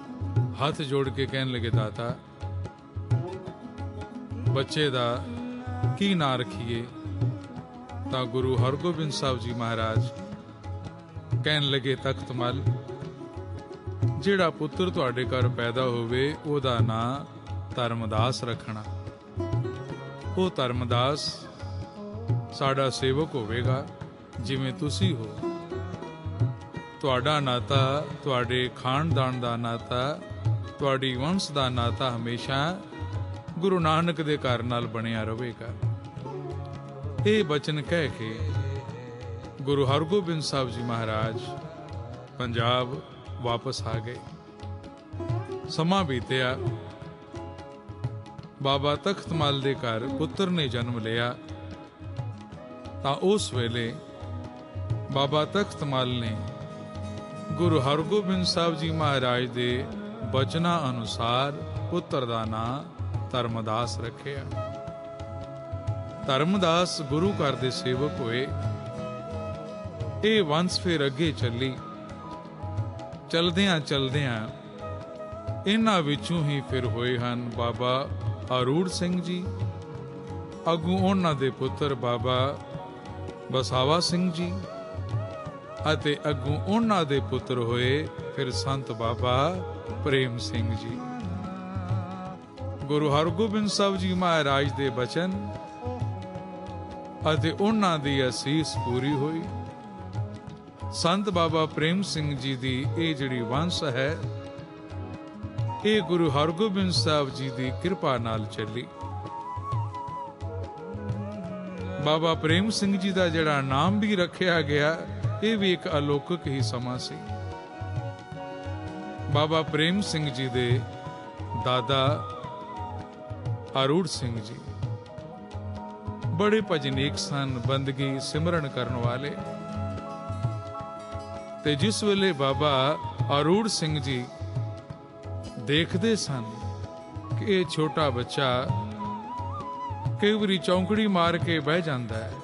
हाथ जोड़ के कहने लगे दाता बच्चे दा ਕੀ ਨਾਂ ਰੱਖੀਏ? ਤਾਂ ਗੁਰੂ ਹਰਗੋਬਿੰਦ ਸਾਹਿਬ ਜੀ ਮਹਾਰਾਜ ਕਹਿਣ ਲੱਗੇ, ਤਖਤ ਮੱਲ, ਜਿਹੜਾ ਪੁੱਤਰ ਤੁਹਾਡੇ ਘਰ ਪੈਦਾ ਹੋਵੇ ਉਹਦਾ ਨਾਂ ਧਰਮਦਾਸ ਰੱਖਣਾ। ਉਹ ਧਰਮਦਾਸ ਸਾਡਾ ਸੇਵਕ ਹੋਵੇਗਾ, ਜਿਵੇਂ ਤੁਸੀਂ ਹੋ। ਤੁਹਾਡਾ ਨਾਤਾ, ਤੁਹਾਡੇ ਖਾਨਦਾਨ ਦਾ ਨਾਤਾ, ਤੁਹਾਡੀ ਵੰਸ਼ ਦਾ ਨਾਤਾ ਹਮੇਸ਼ਾ ਗੁਰੂ ਨਾਨਕ ਦੇ ਘਰ ਨਾਲ ਬਣਿਆ ਰਹੇਗਾ। ਇਹ ਬਚਨ ਕਹਿ ਕੇ ਗੁਰੂ ਹਰਗੋਬਿੰਦ ਸਾਹਿਬ ਜੀ ਮਹਾਰਾਜ ਪੰਜਾਬ ਵਾਪਸ ਆ ਗਏ। ਸਮਾਂ ਬੀਤਿਆ, ਬਾਬਾ ਤਖਤ ਮੱਲ ਦੇ ਘਰ ਪੁੱਤਰ ਨੇ ਜਨਮ ਲਿਆ। ਤਾਂ ਉਸ ਵੇਲੇ ਬਾਬਾ ਤਖਤ ਮੱਲ ਨੇ ਗੁਰੂ ਹਰਗੋਬਿੰਦ ਸਾਹਿਬ ਜੀ ਮਹਾਰਾਜ ਦੇ ਬਚਨਾਂ ਅਨੁਸਾਰ ਪੁੱਤਰ ਦਾ ਨਾਂ ਧਰਮਦਾਸ ਰੱਖਿਆ। ਧਰਮਦਾਸ ਗੁਰੂ ਘਰ ਦੇ ਸੇਵਕ ਹੋਏ। ਇਹ ਵੰਸ਼ ਫਿਰ ਅੱਗੇ ਚੱਲੀ। ਚਲਦਿਆਂ ਚਲਦਿਆਂ ਇਹਨਾਂ ਵਿੱਚੋਂ ਹੀ ਫਿਰ ਹੋਏ ਹਨ ਬਾਬਾ ਅਰੂੜ ਸਿੰਘ ਜੀ, ਅੱਗੋਂ ਉਹਨਾਂ ਦੇ ਪੁੱਤਰ ਬਾਬਾ ਬਸਾਵਾ ਸਿੰਘ ਜੀ, ਅਤੇ ਅੱਗੋਂ ਉਹਨਾਂ ਦੇ ਪੁੱਤਰ ਹੋਏ ਫਿਰ ਸੰਤ ਬਾਬਾ ਪ੍ਰੇਮ ਸਿੰਘ ਜੀ। ਗੁਰੂ ਹਰਗੋਬਿੰਦ ਸਾਹਿਬ ਜੀ ਮਹਾਰਾਜ ਦੇ ਬਚਨ ਅਤੇ ਉਹਨਾਂ ਦੀ ਅਸੀਸ ਪੂਰੀ ਹੋਈ। ਸੰਤ ਬਾਬਾ ਪ੍ਰੇਮ ਸਿੰਘ ਜੀ ਦੀ ਇਹ ਜਿਹੜੀ ਵੰਸ਼ ਹੈ, ਇਹ ਗੁਰੂ ਹਰਗੋਬਿੰਦ ਸਾਹਿਬ ਜੀ ਦੀ ਕਿਰਪਾ ਨਾਲ ਚੱਲੀ। ਬਾਬਾ ਪ੍ਰੇਮ ਸਿੰਘ ਜੀ ਦਾ ਜਿਹੜਾ ਨਾਮ ਵੀ ਰੱਖਿਆ ਗਿਆ, ਇਹ ਵੀ ਇੱਕ ਅਲੌਕਿਕ ਹੀ ਸਮਾਂ ਸੀ। ਬਾਬਾ ਪ੍ਰੇਮ ਸਿੰਘ ਜੀ ਦੇ ਦਾਦਾ ਅਰੂੜ ਸਿੰਘ ਜੀ ਬੜੇ ਭਜਨੀਕ ਸਨ, ਬੰਦਗੀ ਸਿਮਰਨ ਕਰਨ ਵਾਲੇ। ਤੇ ਜਿਸ ਵੇਲੇ ਬਾਬਾ ਅਰੂੜ ਸਿੰਘ ਜੀ ਦੇਖਦੇ ਸਨ ਕਿ ਇਹ ਛੋਟਾ ਬੱਚਾ ਕਈ ਵਾਰੀ ਚੌਂਕੜੀ ਮਾਰ ਕੇ ਬਹਿ ਜਾਂਦਾ ਹੈ,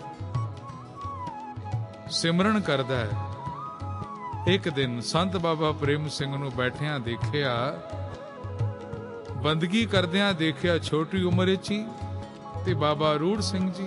ਸਿਮਰਨ ਕਰਦਾ ਹੈ। ਇੱਕ ਦਿਨ ਸੰਤ ਬਾਬਾ ਪ੍ਰੇਮ ਸਿੰਘ ਨੂੰ ਬੈਠਿਆਂ ਦੇਖਿਆ, ਬੰਦਗੀ ਕਰਦਿਆਂ ਦੇਖਿਆ, ਛੋਟੀ ਉਮਰ ਵਿੱਚ ਹੀ। ਤੇ ਬਾਬਾ ਅਰੂੜ ਸਿੰਘ ਜੀ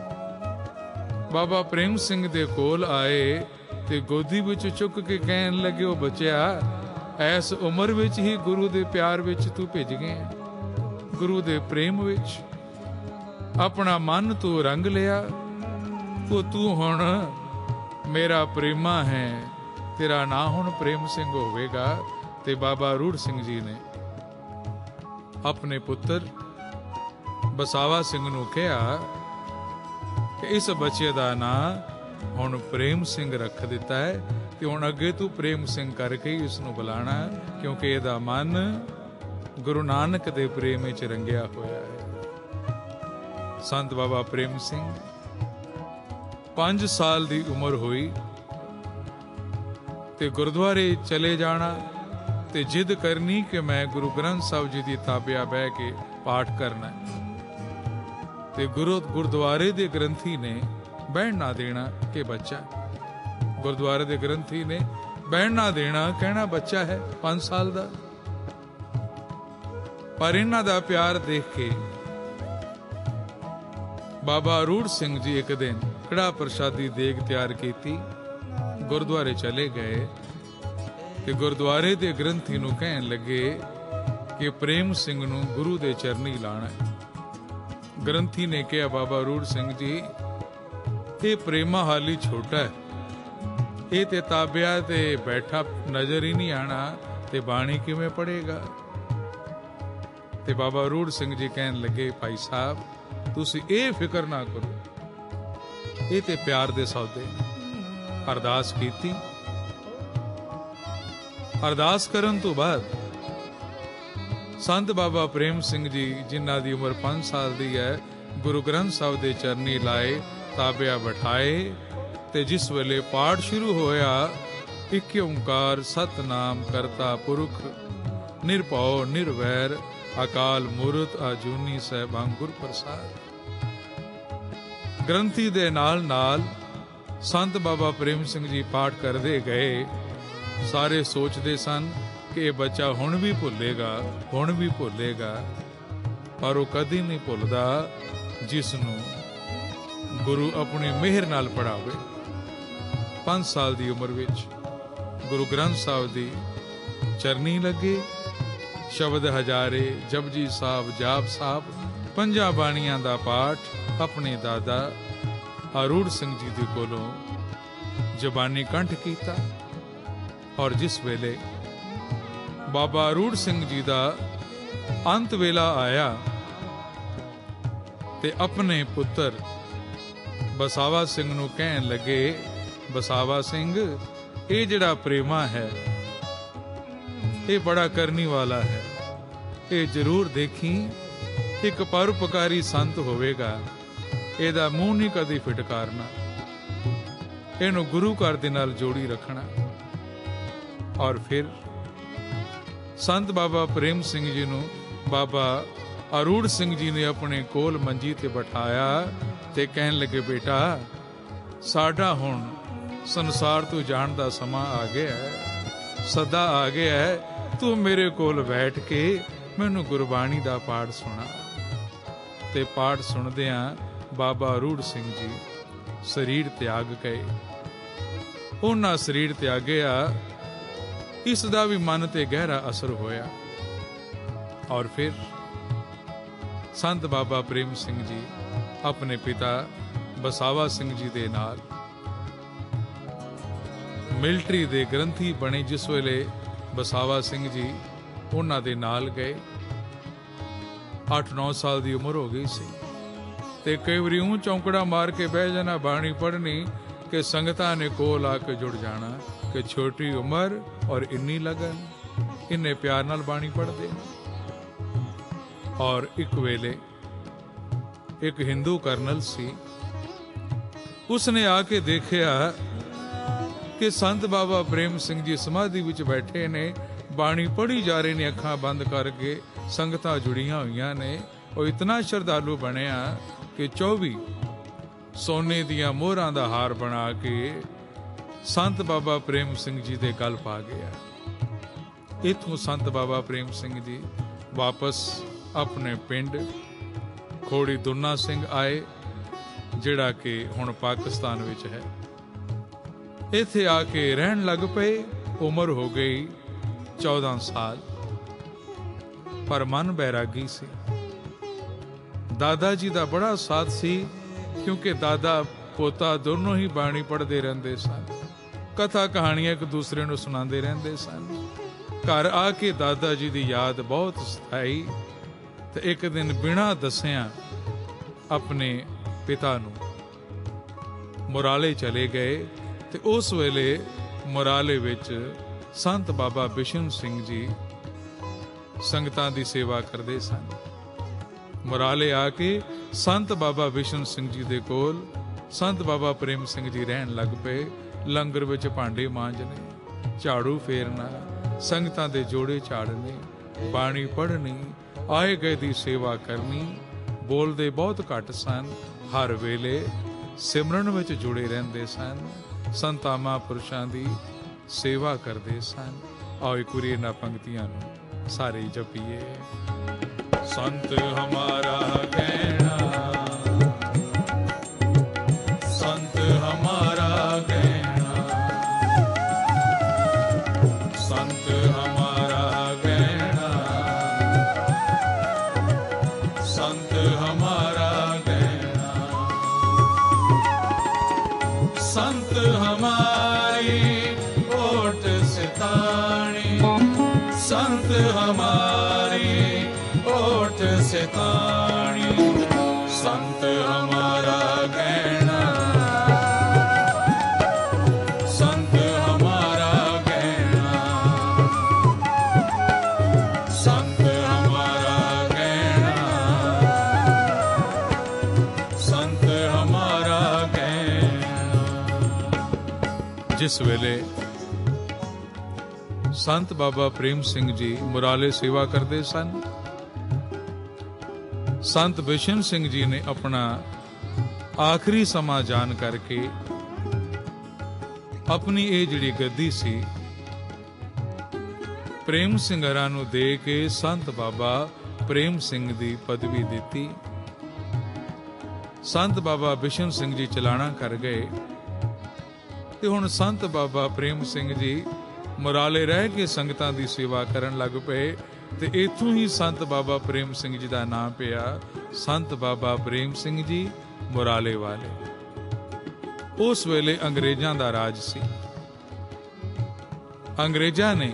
ਬਾਬਾ ਪ੍ਰੇਮ ਸਿੰਘ ਦੇ ਕੋਲ ਆਏ ਤੇ ਗੋਦੀ ਵਿੱਚ ਚੁੱਕ ਕੇ ਕਹਿਣ ਲੱਗੇ, ਉਹ ਬੱਚਿਆ, ਐਸ ਉਮਰ ਵਿੱਚ ਹੀ ਗੁਰੂ ਦੇ ਪਿਆਰ ਵਿੱਚ ਤੂੰ ਭਿੱਜ ਗਿਆ, ਗੁਰੂ ਦੇ ਪ੍ਰੇਮ ਵਿੱਚ ਆਪਣਾ ਮਨ ਤੂੰ ਰੰਗ ਲਿਆ। ਉਹ ਤੂੰ ਹੁਣ ਮੇਰਾ ਪ੍ਰੇਮਾ ਹੈ, ਤੇਰਾ ਨਾਂ ਹੁਣ ਪ੍ਰੇਮ ਸਿੰਘ ਹੋਵੇਗਾ। ਤੇ ਬਾਬਾ ਅਰੂੜ ਸਿੰਘ ਜੀ ਨੇ ਆਪਣੇ ਪੁੱਤਰ ਬਸਾਵਾ ਸਿੰਘ ਨੂੰ ਕਿਹਾ ਕਿ ਇਸ ਬੱਚੇ ਦਾ ਨਾਂ ਹੁਣ ਪ੍ਰੇਮ ਸਿੰਘ ਰੱਖ ਦਿੱਤਾ ਹੈ, ਤੇ ਹੁਣ ਅੱਗੇ ਤੂੰ ਪ੍ਰੇਮ ਸਿੰਘ ਕਰਕੇ ਹੀ ਇਸ ਨੂੰ ਬੁਲਾਣਾ, ਕਿਉਂਕਿ ਇਹਦਾ ਮਨ ਗੁਰੂ ਨਾਨਕ ਦੇ ਪ੍ਰੇਮ ਵਿੱਚ ਰੰਗਿਆ ਹੋਇਆ ਹੈ। ਸੰਤ ਬਾਬਾ ਪ੍ਰੇਮ ਸਿੰਘ ਪੰਜ ਸਾਲ ਦੀ ਉਮਰ ਹੋਈ ਤੇ ਗੁਰਦੁਆਰੇ ਚਲੇ ਜਾਣਾ ਤੇ ਜਿੱਦ ਕਰਨੀ ਕਿ ਮੈਂ ਗੁਰੂ ਗ੍ਰੰਥ ਸਾਹਿਬ ਜੀ ਦੀ ਤਾਬਿਆ ਬਹਿ ਕੇ ਪਾਠ ਕਰਨਾ। ਤੇ ਗੁਰੂ ਗੁਰਦੁਆਰੇ ਦੇ ਗ੍ਰੰਥੀ ਨੇ ਬਹਿਣ ਨਾ ਦੇਣਾ ਕਿ ਬੱਚਾ, ਗੁਰਦੁਆਰੇ ਦੇ ਗ੍ਰੰਥੀ ਨੇ ਬਹਿਣ ਨਾ ਦੇਣਾ, ਕਹਿਣਾ ਬੱਚਾ ਹੈ ਪੰਜ ਸਾਲ ਦਾ। ਪਰ ਇਹਨਾਂ ਦਾ ਪਿਆਰ ਦੇਖ ਕੇ ਬਾਬਾ ਅਰੂੜ ਸਿੰਘ ਜੀ ਇੱਕ ਦਿਨ ਕੜਾ ਪ੍ਰਸ਼ਾਦੀ ਦੇਗ ਤਿਆਰ ਕੀਤੀ, ਗੁਰਦੁਆਰੇ ਚਲੇ ਗਏ ਤੇ ਗੁਰਦੁਆਰੇ ਦੇ ਗ੍ਰੰਥੀ ਨੂੰ ਕਹਿਣ ਲੱਗੇ ਕਿ ਪ੍ਰੇਮ ਸਿੰਘ ਨੂੰ ਗੁਰੂ ਦੇ ਚਰਨੀ ਲਾਣਾ ਹੈ। ਗ੍ਰੰਥੀ ਨੇ ਕਿਹਾ, ਬਾਬਾ ਅਰੂੜ ਸਿੰਘ ਜੀ, ਇਹ ਪ੍ਰੇਮਾ ਹਾਲੀ ਛੋਟਾ ਹੈ, ਇਹ ਤੇ ਤਾਬਿਆ ਤੇ ਬੈਠਾ ਨਜ਼ਰ ਹੀ ਨਹੀਂ ਆਣਾ, ਤੇ ਬਾਣੀ ਕਿਵੇਂ ਪੜੇਗਾ? ਤੇ ਬਾਬਾ ਅਰੂੜ ਸਿੰਘ ਜੀ ਕਹਿਣ ਲੱਗੇ, ਭਾਈ ਸਾਹਿਬ ਤੁਸੀਂ ਇਹ ਫਿਕਰ ਨਾ ਕਰੋ, ਇਹ ਤੇ ਪਿਆਰ ਦੇ ਸੌਦੇ। ਅਰਦਾਸ ਕੀਤੀ। ਅਰਦਾਸ ਕਰਨ ਤੋਂ ਬਾਅਦ ਸੰਤ ਬਾਬਾ ਪ੍ਰੇਮ ਸਿੰਘ ਜੀ, ਜਿਨ੍ਹਾਂ ਦੀ ਉਮਰ ਪੰਜ ਸਾਲ ਦੀ ਹੈ, ਗੁਰੂ ਗ੍ਰੰਥ ਸਾਹਿਬ ਦੇ ਚਰਨੀ ਲਾਏ, ਤਾਬਿਆ ਬਿਠਾਏ, ਤੇ ਜਿਸ ਵੇਲੇ ਪਾਠ ਸ਼ੁਰੂ ਹੋਇਆ, ਇੱਕ ਓੰਕਾਰ ਸਤਨਾਮ ਕਰਤਾ ਪੁਰਖ ਨਿਰਭਉ ਨਿਰਵੈਰ ਅਕਾਲ ਮੂਰਤ ਆਜੂਨੀ ਸਹਿਬਾਂ ਗੁਰ ਪ੍ਰਸਾਦ। ਗ੍ਰੰਥੀ ਦੇ ਨਾਲ ਨਾਲ ਸੰਤ ਬਾਬਾ ਪ੍ਰੇਮ ਸਿੰਘ ਜੀ ਪਾਠ ਕਰਦੇ ਗਏ। ਸਾਰੇ ਸੋਚਦੇ ਸਨ ਕਿ ਇਹ ਬੱਚਾ ਹੁਣ ਵੀ ਭੁੱਲੇਗਾ, ਹੁਣ ਵੀ ਭੁੱਲੇਗਾ, ਪਰ ਉਹ ਕਦੀ ਨਹੀਂ ਭੁੱਲਦਾ ਜਿਸ ਨੂੰ ਗੁਰੂ ਆਪਣੀ ਮਿਹਰ ਨਾਲ ਪੜ੍ਹਾਵੇ। ਪੰਜ ਸਾਲ ਦੀ ਉਮਰ ਵਿੱਚ ਗੁਰੂ ਗ੍ਰੰਥ ਸਾਹਿਬ ਦੀ ਚਰਨੀ ਲੱਗੇ। ਸ਼ਬਦ ਹਜ਼ਾਰੇ, ਜਪਜੀ ਸਾਹਿਬ, ਜਾਪ ਸਾਹਿਬ, ਪੰਜਾਂ ਬਾਣੀਆਂ ਦਾ ਪਾਠ ਆਪਣੇ ਦਾਦਾ ਅਰੂੜ ਸਿੰਘ ਜੀ ਦੇ ਕੋਲੋਂ ਜ਼ਬਾਨੀ ਕੰਠ ਕੀਤਾ। ਔਰ ਜਿਸ ਵੇਲੇ ਬਾਬਾ ਅਰੂੜ ਸਿੰਘ ਜੀ ਦਾ ਅੰਤ ਵੇਲਾ ਆਇਆ ਤੇ ਆਪਣੇ ਪੁੱਤਰ ਬਸਾਵਾ ਸਿੰਘ ਨੂੰ ਕਹਿਣ ਲੱਗੇ, ਬਸਾਵਾ ਸਿੰਘ, ਇਹ ਜਿਹੜਾ ਪ੍ਰੇਮਾ ਹੈ ਇਹ ਬੜਾ ਕਰਨੀ ਵਾਲਾ ਹੈ। ਇਹ ਜ਼ਰੂਰ ਦੇਖੀ ਇੱਕ ਪਰਉਪਕਾਰੀ ਸੰਤ ਹੋਵੇਗਾ, ਇਹਦਾ ਮੂੰਹ ਨਹੀਂ ਕਦੇ ਫਿਟਕਾਰਨਾ, ਇਹਨੂੰ ਗੁਰੂ ਘਰ ਦੇ ਨਾਲ ਜੋੜੀ ਰੱਖਣਾ। ਔਰ ਫਿਰ ਸੰਤ ਬਾਬਾ ਪ੍ਰੇਮ ਸਿੰਘ ਜੀ ਨੂੰ ਬਾਬਾ ਅਰੂੜ ਸਿੰਘ ਜੀ ਨੇ ਆਪਣੇ ਕੋਲ ਮੰਜੀ ਤੇ ਬਿਠਾਇਆ ਤੇ ਕਹਿਣ ਲੱਗੇ, ਬੇਟਾ, ਸਾਡਾ ਹੁਣ ਸੰਸਾਰ ਤੋਂ ਜਾਣ ਦਾ ਸਮਾਂ ਆ ਗਿਆ ਹੈ, ਸਦਾ ਆ ਗਿਆ ਹੈ, ਤੂੰ ਮੇਰੇ ਕੋਲ ਬੈਠ ਕੇ ਮੈਨੂੰ ਗੁਰਬਾਣੀ ਦਾ ਪਾਠ ਸੁਣਾ। ਤੇ ਪਾਠ ਸੁਣਦਿਆਂ ਬਾਬਾ ਅਰੂੜ ਸਿੰਘ ਜੀ ਸਰੀਰ ਤਿਆਗ ਗਏ। ਉਹਨਾਂ ਸਰੀਰ ਤਿਆਗਿਆ, ਇਸ ਦਾ ਵੀ ਮਨ ਤੇ ਗਹਿਰਾ ਅਸਰ ਹੋਇਆ। ਔਰ ਫਿਰ ਸੰਤ ਬਾਬਾ ਪ੍ਰੇਮ ਸਿੰਘ ਜੀ ਆਪਣੇ ਪਿਤਾ ਬਸਾਵਾ ਸਿੰਘ ਜੀ ਦੇ ਨਾਲ ਮਿਲਟਰੀ ਦੇ ਗ੍ਰੰਥੀ ਬਣੇ। ਜਿਸ ਵੇਲੇ ਬਸਾਵਾ ਸਿੰਘ ਜੀ ਉਹਨਾਂ ਦੇ ਨਾਲ ਗਏ, ਅੱਠ ਨੌ ਸਾਲ ਦੀ ਉਮਰ ਹੋ ਗਈ ਸੀ ਤੇ ਕਈ ਵਾਰੀ ਊਂ ਚੌਂਕੜਾ ਮਾਰ ਕੇ ਬਹਿ ਜਾਣਾ ਬਾਣੀ ਪੜ੍ਹਨੀ ਕਿ ਸੰਗਤਾਂ ਨੇ ਕੋਲ ਆ ਕੇ ਜੁੜ ਜਾਣਾ ਕਿ ਛੋਟੀ ਉਮਰ ਔਰ ਇੰਨੀ ਲਗਨ, ਇੰਨੇ ਪਿਆਰ ਨਾਲ ਬਾਣੀ ਪੜ੍ਹਦੇ। ਔਰ ਇੱਕ ਵੇਲੇ ਇੱਕ ਹਿੰਦੂ ਕਰਨਲ ਸੀ, ਉਸਨੇ ਆ ਕੇ ਦੇਖਿਆ ਕਿ ਸੰਤ ਬਾਬਾ ਪ੍ਰੇਮ ਸਿੰਘ ਜੀ ਸਮਾਧੀ ਵਿੱਚ ਬੈਠੇ ਨੇ, ਬਾਣੀ ਪੜ੍ਹੀ ਜਾ ਰਹੇ ਨੇ, ਅੱਖਾਂ ਬੰਦ ਕਰਕੇ, ਸੰਗਤਾਂ ਜੁੜੀਆਂ ਹੋਈਆਂ ਨੇ। ਉਹ ਇਤਨਾ ਸ਼ਰਧਾਲੂ ਬਣਿਆ ਕਿ ਚੌਵੀ ਸੋਨੇ ਦੀਆਂ ਮੋਹਰਾਂ ਦਾ ਹਾਰ ਬਣਾ ਕੇ ਸੰਤ ਬਾਬਾ ਪ੍ਰੇਮ ਸਿੰਘ ਜੀ ਦੇ ਗਲ ਪਾ ਗਿਆ। ਇੱਥੋਂ ਸੰਤ ਬਾਬਾ ਪ੍ਰੇਮ ਸਿੰਘ ਜੀ ਵਾਪਸ ਆਪਣੇ ਪਿੰਡ ਖੋੜੀ ਦੁਨਾ ਸਿੰਘ ਆਏ, ਜਿਹੜਾ ਕਿ ਹੁਣ ਪਾਕਿਸਤਾਨ ਵਿੱਚ ਹੈ। ਇੱਥੇ ਆ ਕੇ ਰਹਿਣ ਲੱਗ ਪਏ। ਉਮਰ ਹੋ ਗਈ ਚੌਦਾਂ ਸਾਲ, ਪਰ ਮਨ ਬੈਰਾਗੀ ਸੀ। ਦਾਦਾ ਜੀ ਦਾ ਬੜਾ ਸਾਥ ਸੀ, ਕਿਉਂਕਿ ਦਾਦਾ ਪੋਤਾ ਦੋਨੋਂ ਹੀ ਬਾਣੀ ਪੜ੍ਹਦੇ ਰਹਿੰਦੇ ਸਨ, ਕਥਾ ਕਹਾਣੀਆਂ ਇੱਕ ਦੂਸਰੇ ਨੂੰ ਸੁਣਾਉਂਦੇ ਰਹਿੰਦੇ ਸਨ। ਘਰ ਆ ਕੇ ਦਾਦਾ ਜੀ ਦੀ ਯਾਦ ਬਹੁਤ ਸਤਾਈ ਤੇ ਇੱਕ ਦਿਨ ਬਿਨਾਂ ਦੱਸਿਆਂ ਆਪਣੇ ਪਿਤਾ ਨੂੰ ਮੁਰਾਲੇ ਚਲੇ ਗਏ। ਤੇ ਉਸ ਵੇਲੇ ਮੁਰਾਲੇ ਵਿੱਚ ਸੰਤ ਬਾਬਾ ਬਿਸ਼ਨ ਸਿੰਘ ਜੀ ਸੰਗਤਾਂ ਦੀ ਸੇਵਾ ਕਰਦੇ ਸਨ। ਮੁਰਾਲੇ ਆ ਕੇ ਸੰਤ ਬਾਬਾ ਬਿਸ਼ਨ ਸਿੰਘ ਜੀ ਦੇ ਕੋਲ ਸੰਤ ਬਾਬਾ ਪ੍ਰੇਮ ਸਿੰਘ ਜੀ ਰਹਿਣ ਲੱਗ ਪਏ। ਲੰਗਰ ਵਿੱਚ ਭਾਂਡੇ ਮਾਂਜਣੇ, ਝਾੜੂ ਫੇਰਨਾ, ਸੰਗਤਾਂ ਦੇ ਜੋੜੇ ਝਾੜਨੇ, ਬਾਣੀ ਪੜ੍ਹਨੀ, ਆਏ ਗਏ ਦੀ ਸੇਵਾ ਕਰਨੀ। ਬੋਲਦੇ ਬਹੁਤ ਘੱਟ ਸਨ, ਹਰ ਵੇਲੇ ਸਿਮਰਨ ਵਿੱਚ ਜੁੜੇ ਰਹਿੰਦੇ ਸਨ, ਸੰਤਾਂ ਮਹਾਂਪੁਰਸ਼ਾਂ ਦੀ ਸੇਵਾ ਕਰਦੇ ਸਨ। ਆਓ ਇੱਕ ਵਾਰੀ ਇਹਨਾਂ ਪੰਕਤੀਆਂ ਨੂੰ ਸਾਰੇ ਜਪੀਏ। ਸੰਤ ਹਮਾਰਾ ਕਹਿਣਾ, ਸੰਤ ਹਮਾਰਾ ਕਹਿਣਾ, ਸੰਤ ਹਮਾਰਾ ਕਹਿਣਾ, ਸੰਤ ਹਮਾਰਾ ਕਹਿਣਾ, ਸੰਤ ਹਮਾਰੀ ਓਟ ਸਿਤਾਣੀ, ਸੰਤ ਹਮਾਰੀ ਓਟ ਸਿਤਾਣੀ, ਸੰਤ ਹਮਾਰਾ ਕਹਿਣਾ, ਸੰਤ ਹਮਾਰਾ ਕਹਿਣਾ, ਸੰਤ ਹਮਾਰਾ ਕਹਿਣਾ, ਸੰਤ ਹਮਾਰਾ ਕਹਿਣਾ। ਜਿਸ ਵੇਲੇ ਸੰਤ ਬਾਬਾ ਪ੍ਰੇਮ ਸਿੰਘ ਜੀ ਮੁਰਾਲੇ ਸੇਵਾ ਕਰਦੇ ਸਨ, ਸੰਤ ਬਿਸ਼ਨ ਸਿੰਘ ਜੀ ਨੇ ਆਪਣਾ ਆਖਰੀ ਸਮਾਂ ਜਾਣ ਕਰਕੇ ਆਪਣੀ ਇਹ ਜਿਹੜੀ ਗੱਦੀ ਸੀ ਪ੍ਰੇਮ ਸਿੰਘਰਾਂ ਨੂੰ ਦੇ ਕੇ ਸੰਤ ਬਾਬਾ ਪ੍ਰੇਮ ਸਿੰਘ ਦੀ ਪਦਵੀ ਦਿੱਤੀ। संत बाबा बिशन सिंह जी चलाना कर गए ते हुण संत बाबा प्रेम सिंह जी मुराले रह के संगतां दी सेवा करन लग पे ते इत्थों ही संत बाबा प्रेम सिंह जी दा नाम पिया संत बाबा प्रेम सिंह जी मुराले वाले। उस वेले अंग्रेजां दा राज सी। अंग्रेजां ने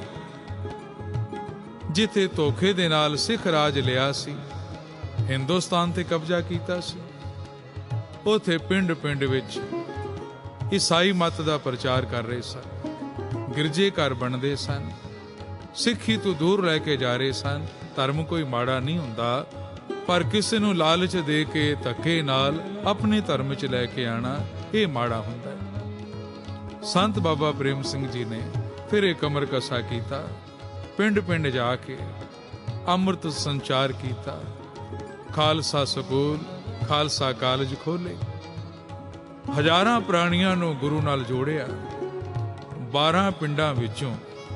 जिथे धोखे दे नाल सिख राज लिया सी, हिंदुस्तान ते कब्जा कीता सी, उथे पिंड पिंड विच ईसाई मत का प्रचार कर रहे सन, गिरजे घर बनते सन, सिखी तो दूर लैके जा रहे सन। धर्म कोई माड़ा नहीं हुंदा, पर किसी नूं लालच दे के धक्के नाल अपने धर्म च लैके आना ये माड़ा हुंदा है। संत बाबा प्रेम सिंह जी ने फिर एक अमर कसा कीता, पिंड पिंड जाके अमृत संचार कीता, खालसा स्कूल खालसा कालज खोले, हजारां प्राणियां नूं गुरु नाल जोड़िया। बारह पिंडां विचों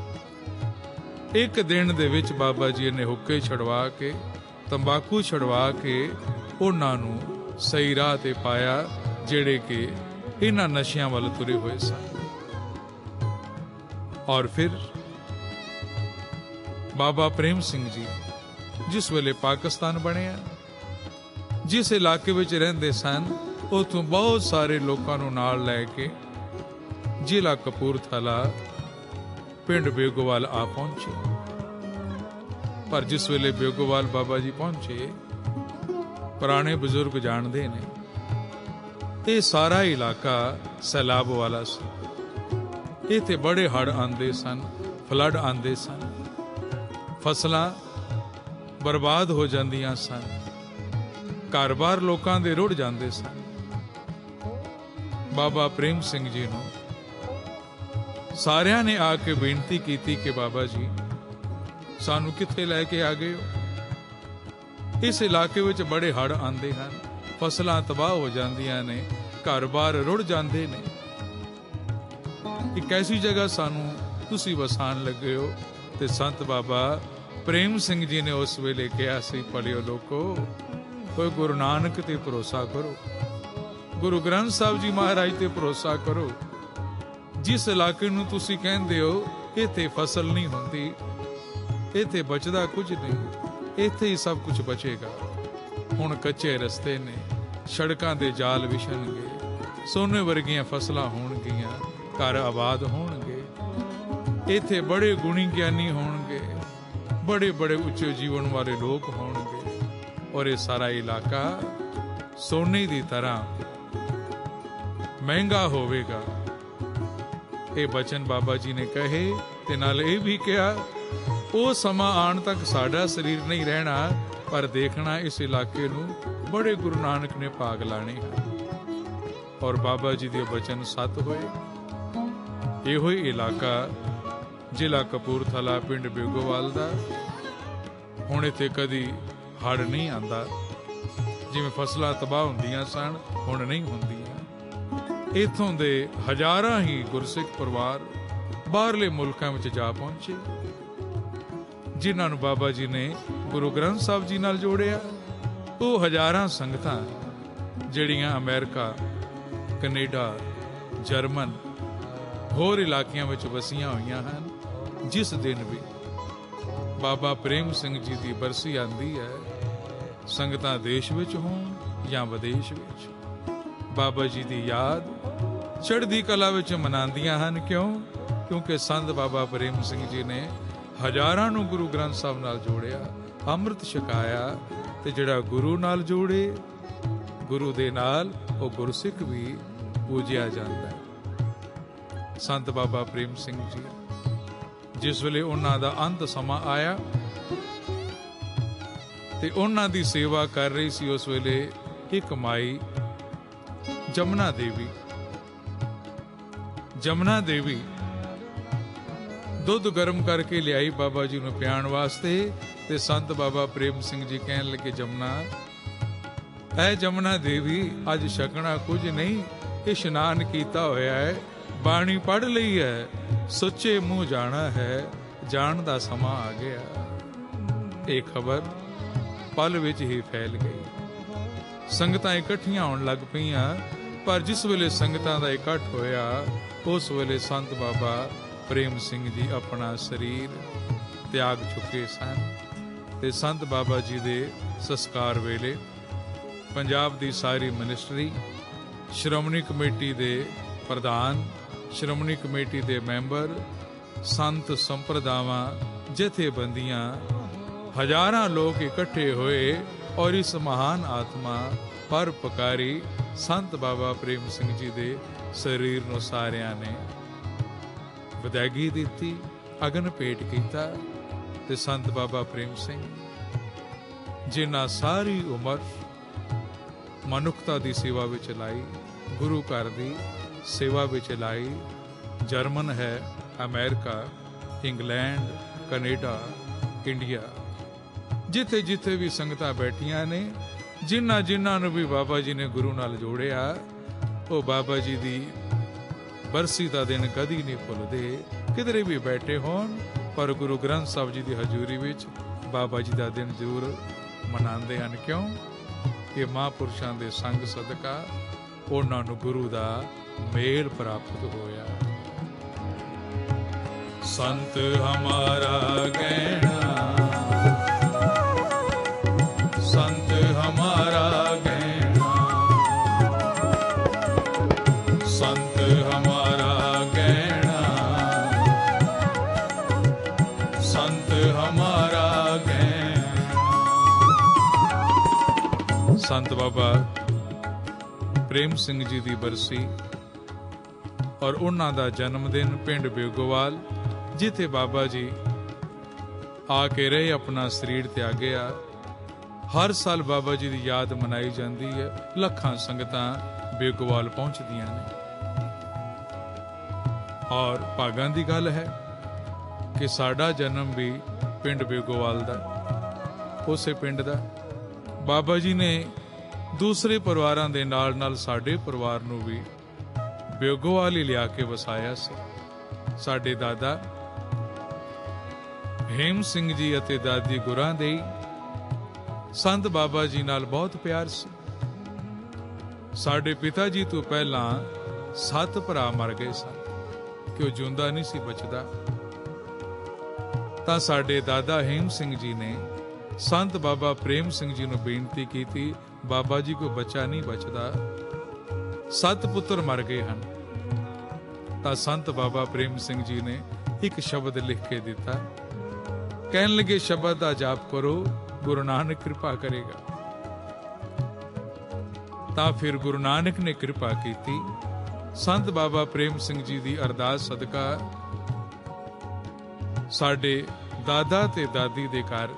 एक दिन दे विच बाबा जी ने हुक्के छड़वा के, तंबाकू छड़वा के उन्हां नूं सही राह ते पाया, जेड़े के इन्हां नशियां वल तुरे होए सन। और फिर बाबा प्रेम सिंह जी जिस वेले पाकिस्तान बनिया, जिस इलाके विच रहिंदे सन, उथों बहुत सारे लोगों नूं नाल लैके जिला कपूरथला पिंड बेगोवाल आ पहुंचे। पर जिस वेले बेगोवाल बाबा जी पहुंचे, पुराने बुजुर्ग जानते ने ये सारा इलाका सैलाब वाला सी। इत्थे बड़े हड़ आंदे सन, फ्लड आंदे सन, फसलां बर्बाद हो जांदियां सन, घर बार लोकां दे रुड़ जांदे सन। बाबा प्रेम सिंह जी नूं सारियां ने आके बेनती की कि बाबा जी सानू कित्थे लैके आ गए हो? इस इलाके विच बड़े हड़ आंदे हन, फसलां तबाह हो जांदियां ने, घर बार रुड़ जांदे ने, एक ऐसी जगह सानू तुसी वसान लगे हो। ते संत बाबा प्रेम सिंह जी ने उस वेले कहा सी, पढ़ियो लोको, कोई गुरु नानक ते भरोसा करो, गुरु ग्रंथ साहब जी महाराज ते भरोसा करो। जिस इलाके नूं तुसी कहंदे हो इत्थे फसल नहीं हुंदी, इत्थे बचदा कुछ नहीं, इत्थे ही सब कुछ बचेगा। हुण कच्चे रस्ते ने, सड़कां दे जाल विछणगे, सोने वर्गियां फसलां होणगियां, घर आबाद होणगे, इत्थे बड़े गुणी ज्ञानी होणगे, बड़े बड़े उच्चे जीवन वाले लोग होणगे, और ये सारा इलाका सोने की तरह महंगा होवेगा। ये बचन बाबा जी ने कहे ते नाल ये भी कहा, वो समा आण तक साडा शरीर नहीं रहना, पर देखना इस इलाके नूं बड़े गुरु नानक ने भाग लाने हैं। और बाबा जी दे बचन सत होए। इहो ही इलाका जिला कपूरथला पिंड बेगोवाल दा, हुण इत्थे कदी हड़ नहीं आंदा, जिवें फसलां तबाह हुंदियां सन हुण नहीं हुंदियां। इत्थों दे हजारां ही गुरसिख परिवार बाहरले मुल्कां विच जा पहुंचे, जिन्हां नूं बाबा जी ने गुरु ग्रंथ साहब जी नाल जोड़िया। वो हजारां संगतां जिहड़ियां अमेरिका, कनेडा, जर्मन होर इलाकियां विच वसियां होईयां हन, जिस दिन भी बाबा प्रेम सिंह जी की बरसी आंदी है, संगतां देश विच होण या विदेश विच, बाबा जी की याद चढ़दी कला विच मनांदियां हन। क्यों? क्योंकि संत बाबा प्रेम सिंह जी ने हजारां नूं गुरु ग्रंथ साहब नाल जोड़िया, अमृत छकाया, ते जिहड़ा गुरु नाल जोड़े, गुरु दे नाल वो गुरसिख भी पूजिया जाता है। संत बाबा प्रेम सिंह जी जिस वेले उन्हां दा अंत समा आया ते उन्हां दी सेवा कर रही सी, उस वेले एक माई जमुना देवी जमुना देवी दुध गर्म करके लियाई बाबा जी नूं पियाण वास्ते। ते संत बाबा प्रेम सिंह जी कहन लगे, जमुना ऐ जमुना देवी अज छकना कुछ नहीं, इशनान कीता होया है, बाणी पढ़ लई है, सच्चे मुंह जाना है, जान दा समा आ गया। ये खबर पल विच ही फैल गई। ਸੰਗਤਾਂ ਇਕੱਠੀਆਂ ਹੋਣ ਲੱਗ ਪਈਆਂ। ਪਰ ਜਿਸ ਵੇਲੇ ਸੰਗਤਾਂ ਦਾ ਇਕੱਠ ਹੋਇਆ ਉਸ ਵੇਲੇ ਸੰਤ ਬਾਬਾ ਪ੍ਰੇਮ ਸਿੰਘ ਜੀ ਆਪਣਾ ਸਰੀਰ ਤਿਆਗ ਚੁੱਕੇ ਸਨ। ਤੇ ਸੰਤ ਬਾਬਾ ਜੀ ਦੇ ਸੰਸਕਾਰ ਵੇਲੇ ਪੰਜਾਬ ਦੀ ਸਾਰੀ ਮਿਨਿਸਟਰੀ, ਸ਼੍ਰੋਮਣੀ ਕਮੇਟੀ ਦੇ ਪ੍ਰਧਾਨ, ਸ਼੍ਰੋਮਣੀ ਕਮੇਟੀ ਦੇ ਮੈਂਬਰ, ਸੰਤ ਸੰਪਰਦਾਵਾਂ, ਜਥੇਬੰਦੀਆਂ, ਹਜ਼ਾਰਾਂ ਲੋਕ ਇਕੱਠੇ ਹੋਏ ਔਰ ਇਸ ਮਹਾਨ ਆਤਮਾ ਪਰਉਪਕਾਰੀ ਸੰਤ ਬਾਬਾ ਪ੍ਰੇਮ ਸਿੰਘ ਜੀ ਦੇ ਸਰੀਰ ਨੂੰ ਸਾਰਿਆਂ ਨੇ ਵਿਦਾਇਗੀ ਦਿੱਤੀ, ਅਗਨ ਭੇਟ ਕੀਤਾ। ਤੇ ਸੰਤ ਬਾਬਾ ਪ੍ਰੇਮ ਸਿੰਘ ਜਿਨ੍ਹਾਂ ਸਾਰੀ ਉਮਰ ਮਨੁੱਖਤਾ ਦੀ ਸੇਵਾ ਵਿੱਚ ਲਾਈ, ਗੁਰੂ ਘਰ ਦੀ ਸੇਵਾ ਵਿੱਚ ਲਾਈ, ਜਰਮਨ ਹੈ, ਅਮਰੀਕਾ, ਇੰਗਲੈਂਡ, ਕੈਨੇਡਾ, ਇੰਡੀਆ, ਜਿੱਥੇ ਜਿੱਥੇ ਵੀ ਸੰਗਤਾਂ ਬੈਠੀਆਂ ਨੇ, ਜਿਨ੍ਹਾਂ ਜਿਨ੍ਹਾਂ ਨੂੰ ਵੀ ਬਾਬਾ ਜੀ ਨੇ ਗੁਰੂ ਨਾਲ ਜੋੜਿਆ, ਉਹ ਬਾਬਾ ਜੀ ਦੀ ਬਰਸੀ ਦਾ ਦਿਨ ਕਦੀ ਨਹੀਂ ਭੁੱਲਦੇ, ਕਿਧਰੇ ਵੀ ਬੈਠੇ ਹੋਣ, ਪਰ ਗੁਰੂ ਗ੍ਰੰਥ ਸਾਹਿਬ ਜੀ ਦੀ ਹਜ਼ੂਰੀ ਵਿੱਚ ਬਾਬਾ ਜੀ ਦਾ ਦਿਨ ਜ਼ਰੂਰ ਮਨਾਉਂਦੇ ਹਨ। ਕਿਉਂ? ਕਿ ਮਹਾਂਪੁਰਸ਼ਾਂ ਦੇ ਸੰਗ ਸਦਕਾ ਉਹਨਾਂ ਨੂੰ ਗੁਰੂ ਦਾ ਮੇਲ ਪ੍ਰਾਪਤ ਹੋਇਆ। ਸੰਤ ਹਮਾਰਾ ਗਹਿਣਾ, ਸੰਤ ਹਮਾਰਾ ਗਹਿਣਾ, ਸੰਤ ਹਮਾਰਾ ਗਹਿਣਾ, ਸੰਤ ਹਮਾਰਾ ਗਹਿਣਾ। ਸੰਤ ਬਾਬਾ ਪ੍ਰੇਮ ਸਿੰਘ ਜੀ ਦੀ ਬਰਸੀ ਔਰ ਉਹਨਾਂ ਦਾ ਜਨਮ ਦਿਨ ਪਿੰਡ ਬੇਗੋਵਾਲ, ਜਿੱਥੇ ਬਾਬਾ ਜੀ ਆ ਕੇ ਰਹੇ, ਆਪਣਾ ਸਰੀਰ ਤਿਆਗਿਆ। ਹਰ ਸਾਲ ਬਾਬਾ ਜੀ ਦੀ ਯਾਦ ਮਨਾਈ ਜਾਂਦੀ ਹੈ। ਲੱਖਾਂ ਸੰਗਤਾਂ ਬੇਗੋਵਾਲ ਪਹੁੰਚਦੀਆਂ ਨੇ ਔਰ ਭਾਗਾਂ ਦੀ ਗੱਲ ਹੈ ਕਿ ਸਾਡਾ ਜਨਮ ਵੀ ਪਿੰਡ ਬੇਗੋਵਾਲ ਦਾ, ਉਸੇ ਪਿੰਡ ਦਾ। ਬਾਬਾ ਜੀ ਨੇ ਦੂਸਰੇ ਪਰਿਵਾਰਾਂ ਦੇ ਨਾਲ ਨਾਲ ਸਾਡੇ ਪਰਿਵਾਰ ਨੂੰ ਵੀ ਬੇਗੋਵਾਲ ਹੀ ਲਿਆ ਕੇ ਵਸਾਇਆ ਸੀ। ਸਾਡੇ ਦਾਦਾ ਹੇਮ ਸਿੰਘ ਜੀ ਅਤੇ ਦਾਦੀ ਗੁਰਾਂ ਦੇ ਸੰਤ ਬਾਬਾ ਜੀ ਨਾਲ ਬਹੁਤ ਪਿਆਰ ਸੀ। ਸਾਡੇ ਪਿਤਾ ਜੀ ਤੋਂ ਪਹਿਲਾਂ ਸੱਤ ਭਰਾ ਮਰ ਗਏ ਸਨ ਕਿ ਉਹ ਜਿਉਂਦਾ ਨਹੀਂ ਸੀ ਬਚਦਾ। ਤਾਂ ਸਾਡੇ ਦਾਦਾ ਹੇਮ ਸਿੰਘ ਜੀ ਨੇ ਸੰਤ ਬਾਬਾ ਪ੍ਰੇਮ ਸਿੰਘ ਜੀ ਨੂੰ ਬੇਨਤੀ ਕੀਤੀ, ਬਾਬਾ ਜੀ ਕੋਈ ਬੱਚਾ ਨਹੀਂ ਬਚਦਾ, ਸੱਤ ਪੁੱਤਰ ਮਰ ਗਏ ਹਨ। ਤਾਂ ਸੰਤ ਬਾਬਾ ਪ੍ਰੇਮ ਸਿੰਘ ਜੀ ਨੇ ਇੱਕ ਸ਼ਬਦ ਲਿਖ ਕੇ ਦਿੱਤਾ, ਕਹਿਣ ਲੱਗੇ ਸ਼ਬਦ ਦਾ ਜਾਪ ਕਰੋ, ਗੁਰੂ ਨਾਨਕ ਕਿਰਪਾ ਕਰੇਗਾ। ਤਾਂ ਫਿਰ ਗੁਰੂ ਨਾਨਕ ਨੇ ਕਿਰਪਾ ਕੀਤੀ। ਸੰਤ ਬਾਬਾ ਪ੍ਰੇਮ ਸਿੰਘ ਜੀ ਦੀ ਅਰਦਾਸ ਸਦਕਾ ਸਾਡੇ ਦਾਦਾ ਤੇ ਦਾਦੀ ਦੇ ਘਰ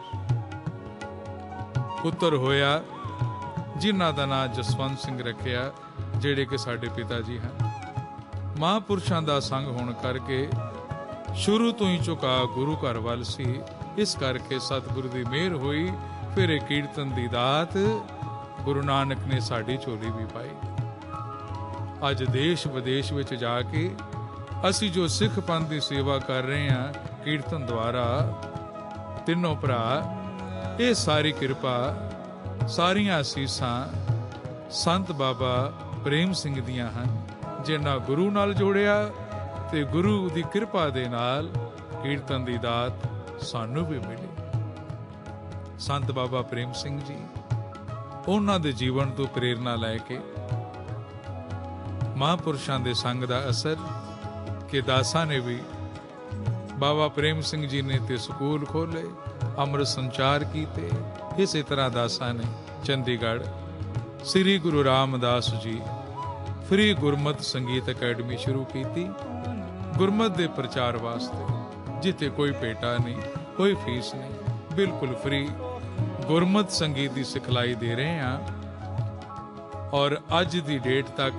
ਪੁੱਤਰ ਹੋਇਆ, ਜਿਨ੍ਹਾਂ ਦਾ ਨਾਂ ਜਸਵੰਤ ਸਿੰਘ ਰੱਖਿਆ, ਜਿਹੜੇ ਕਿ ਸਾਡੇ ਪਿਤਾ ਜੀ ਹਨ। ਮਹਾਂਪੁਰਸ਼ਾਂ ਦਾ ਸੰਗ ਹੋਣ ਕਰਕੇ ਸ਼ੁਰੂ ਤੋਂ ਹੀ ਝੁਕਾਅ ਗੁਰੂ ਘਰ ਵੱਲ ਸੀ। ਇਸ ਕਰਕੇ ਸਤਿਗੁਰੂ ਦੀ ਮਿਹਰ ਹੋਈ। ਫਿਰ ਇਹ ਕੀਰਤਨ ਦੀ ਦਾਤ ਗੁਰੂ ਨਾਨਕ ਨੇ ਸਾਡੀ ਝੋਲੀ ਵੀ ਪਾਈ। ਅੱਜ ਦੇਸ਼ ਵਿਦੇਸ਼ ਵਿੱਚ ਜਾ ਕੇ ਅਸੀਂ ਜੋ ਸਿੱਖ ਪੰਥ ਦੀ ਸੇਵਾ ਕਰ ਰਹੇ ਹਾਂ ਕੀਰਤਨ ਦੁਆਰਾ, ਤਿੰਨੋਂ ਭਰਾ, ਇਹ ਸਾਰੀ ਕਿਰਪਾ, ਸਾਰੀਆਂ ਅਸੀਸਾਂ ਸੰਤ ਬਾਬਾ ਪ੍ਰੇਮ ਸਿੰਘ ਦੀਆਂ ਹਨ, ਜਿਨ੍ਹਾਂ ਗੁਰੂ ਨਾਲ ਜੋੜਿਆ ਤੇ ਗੁਰੂ ਦੀ ਕਿਰਪਾ ਦੇ ਨਾਲ ਕੀਰਤਨ ਦੀ ਦਾਤ ਸਾਨੂੰ ਵੀ ਮਿਲੀ। ਸੰਤ ਬਾਬਾ ਪ੍ਰੇਮ ਸਿੰਘ ਜੀ, ਉਹਨਾਂ ਦੇ ਜੀਵਨ ਤੋਂ ਪ੍ਰੇਰਨਾ ਲੈ ਕੇ ਮਹਾਂਪੁਰਸ਼ਾਂ ਦੇ ਸੰਗ ਦਾ ਅਸਰ ਕਿ ਦਾਸਾਂ ਨੇ ਵੀ, ਬਾਬਾ ਪ੍ਰੇਮ ਸਿੰਘ ਜੀ ਨੇ ਤੇ ਸਕੂਲ ਖੋਲੇ, ਅੰਮ੍ਰਿਤ ਸੰਚਾਰ ਕੀਤੇ। ਇਸੇ ਤਰ੍ਹਾਂ ਦਾਸਾਂ ਨੇ ਚੰਡੀਗੜ੍ਹ ਸ੍ਰੀ ਗੁਰੂ ਰਾਮਦਾਸ ਜੀ ਫ੍ਰੀ ਗੁਰਮਤਿ ਸੰਗੀਤ ਅਕੈਡਮੀ ਸ਼ੁਰੂ ਕੀਤੀ, ਗੁਰਮਤਿ ਦੇ ਪ੍ਰਚਾਰ ਵਾਸਤੇ, ਜਿੱਥੇ ਕੋਈ ਭੇਟਾ ਨਹੀਂ, ਕੋਈ ਫੀਸ ਨਹੀਂ, ਬਿਲਕੁਲ ਫ੍ਰੀ ਗੁਰਮਤਿ ਸੰਗੀਤ ਦੀ ਸਿਖਲਾਈ ਦੇ ਰਹੇ ਹਾਂ। ਔਰ ਅੱਜ ਦੀ ਡੇਟ ਤੱਕ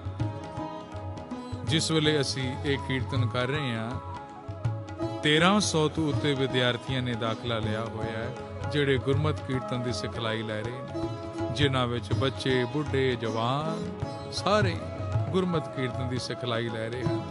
ਜਿਸ ਵੇਲੇ ਅਸੀਂ ਇਹ ਕੀਰਤਨ ਕਰ ਰਹੇ ਹਾਂ, ਤੇਰਾਂ ਸੌ ਤੋਂ ਉੱਤੇ ਵਿਦਿਆਰਥੀਆਂ ਨੇ ਦਾਖਲਾ ਲਿਆ ਹੋਇਆ ਹੈ, ਜਿਹੜੇ ਗੁਰਮਤਿ ਕੀਰਤਨ ਦੀ ਸਿਖਲਾਈ ਲੈ ਰਹੇ ਨੇ, ਜਿਨ੍ਹਾਂ ਵਿੱਚ ਬੱਚੇ, ਬੁੱਢੇ, ਜਵਾਨ ਸਾਰੇ ਗੁਰਮਤਿ ਕੀਰਤਨ ਦੀ ਸਿਖਲਾਈ ਲੈ ਰਹੇ ਹਨ।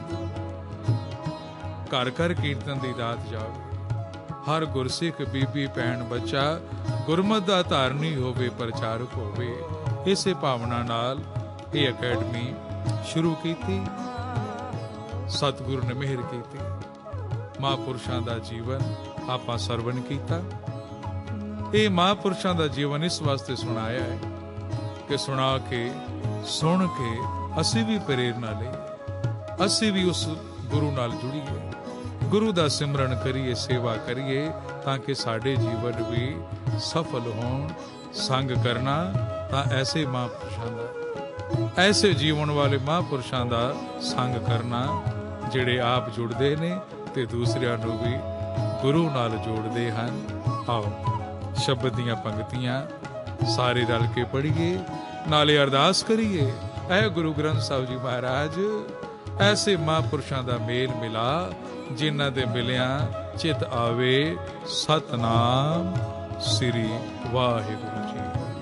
ਘਰ ਘਰ ਕੀਰਤਨ ਦੀ ਦਾਤ ਜਾਵੇ। ਹਰ ਗੁਰਸਿੱਖ ਬੀਬੀ ਭੈਣ ਬੱਚਾ ਗੁਰਮਤਿ ਦਾ ਧਾਰਨੀ ਹੋਵੇ, ਪ੍ਰਚਾਰਕ ਹੋਵੇ। ਇਸੇ ਭਾਵਨਾ ਨਾਲ ਇਹ ਅਕੈਡਮੀ ਸ਼ੁਰੂ ਕੀਤੀ। ਸਤਿਗੁਰੂ ਨੇ ਮਿਹਰ ਕੀਤੀ, ਮਹਾਂਪੁਰਸ਼ਾਂ ਦਾ ਜੀਵਨ ਆਪਾਂ ਸਰਵਣ ਕੀਤਾ। ਇਹ ਮਹਾਂਪੁਰਸ਼ਾਂ ਦਾ ਜੀਵਨ ਇਸ ਵਾਸਤੇ ਸੁਣਾਇਆ ਹੈ ਕਿ ਸੁਣਾ ਕੇ, ਸੁਣ ਕੇ ਅਸੀਂ ਵੀ ਪ੍ਰੇਰਨਾ ਲਈ, ਅਸੀਂ ਵੀ ਉਸ ਗੁਰੂ ਨਾਲ ਜੁੜੀਏ, ਗੁਰੂ ਦਾ ਸਿਮਰਨ ਕਰੀਏ, ਸੇਵਾ ਕਰੀਏ, ਤਾਂ ਕਿ ਸਾਡੇ ਜੀਵਨ ਵੀ ਸਫਲ ਹੋਣ। ਸੰਗ ਕਰਨਾ ਤਾਂ ਐਸੇ ਮਹਾਂਪੁਰਸ਼ਾਂ ਦਾ, ਐਸੇ ਜੀਵਨ ਵਾਲੇ ਮਹਾਂਪੁਰਸ਼ਾਂ ਦਾ ਸੰਗ ਕਰਨਾ ਜਿਹੜੇ ਆਪ ਜੁੜਦੇ ਨੇ ਤੇ ਦੂਸਰਿਆਂ ਨੂੰ ਵੀ ਗੁਰੂ ਨਾਲ ਜੋੜਦੇ ਹਨ। ਆਓ ਸ਼ਬਦ ਦੀਆਂ ਪੰਕਤੀਆਂ ਸਾਰੇ ਰਲ ਕੇ ਪੜ੍ਹੀਏ, ਨਾਲੇ ਅਰਦਾਸ ਕਰੀਏ, ਐ ਗੁਰੂ ਗ੍ਰੰਥ ਸਾਹਿਬ ਜੀ ਮਹਾਰਾਜ ਐਸੇ ਮਹਾਂਪੁਰਸ਼ਾਂ ਦਾ ਮੇਲ ਮਿਲਾ ਜਿਨ੍ਹਾਂ ਦੇ ਮਿਲਿਆਂ ਚਿਤ ਆਵੇ ਸਤਨਾਮ ਸ੍ਰੀ ਵਾਹਿਗੁਰੂ ਜੀ।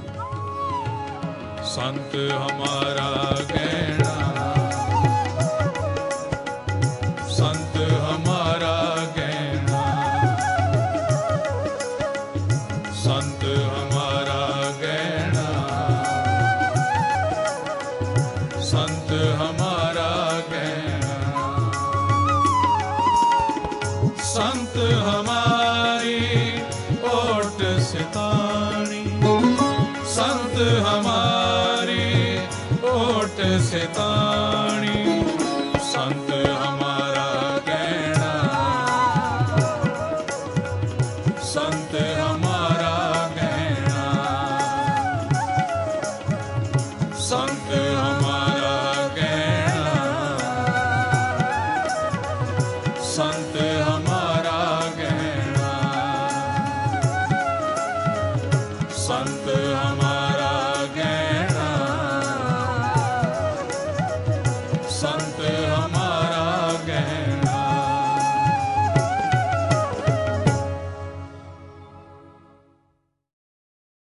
ਸੰਤ ਹਮਾਰਾ ਗਹਿਣਾ, ਸੰਤ ਹਮਾਰਾ ਗਹਿਣਾ, ਸੰਤ ਹਮਾਰਾ ਗਹਿਣਾ, ਸੰਤ ਹਮਾਰਾ ਗਹਿਣਾ, ਸੰਤ ਹਮਾਰੀ ओट सितानी, संत हमारे ओट सितानी, संत हमारा गहना, संत हमारा गहना, संत हमारा गहना, संत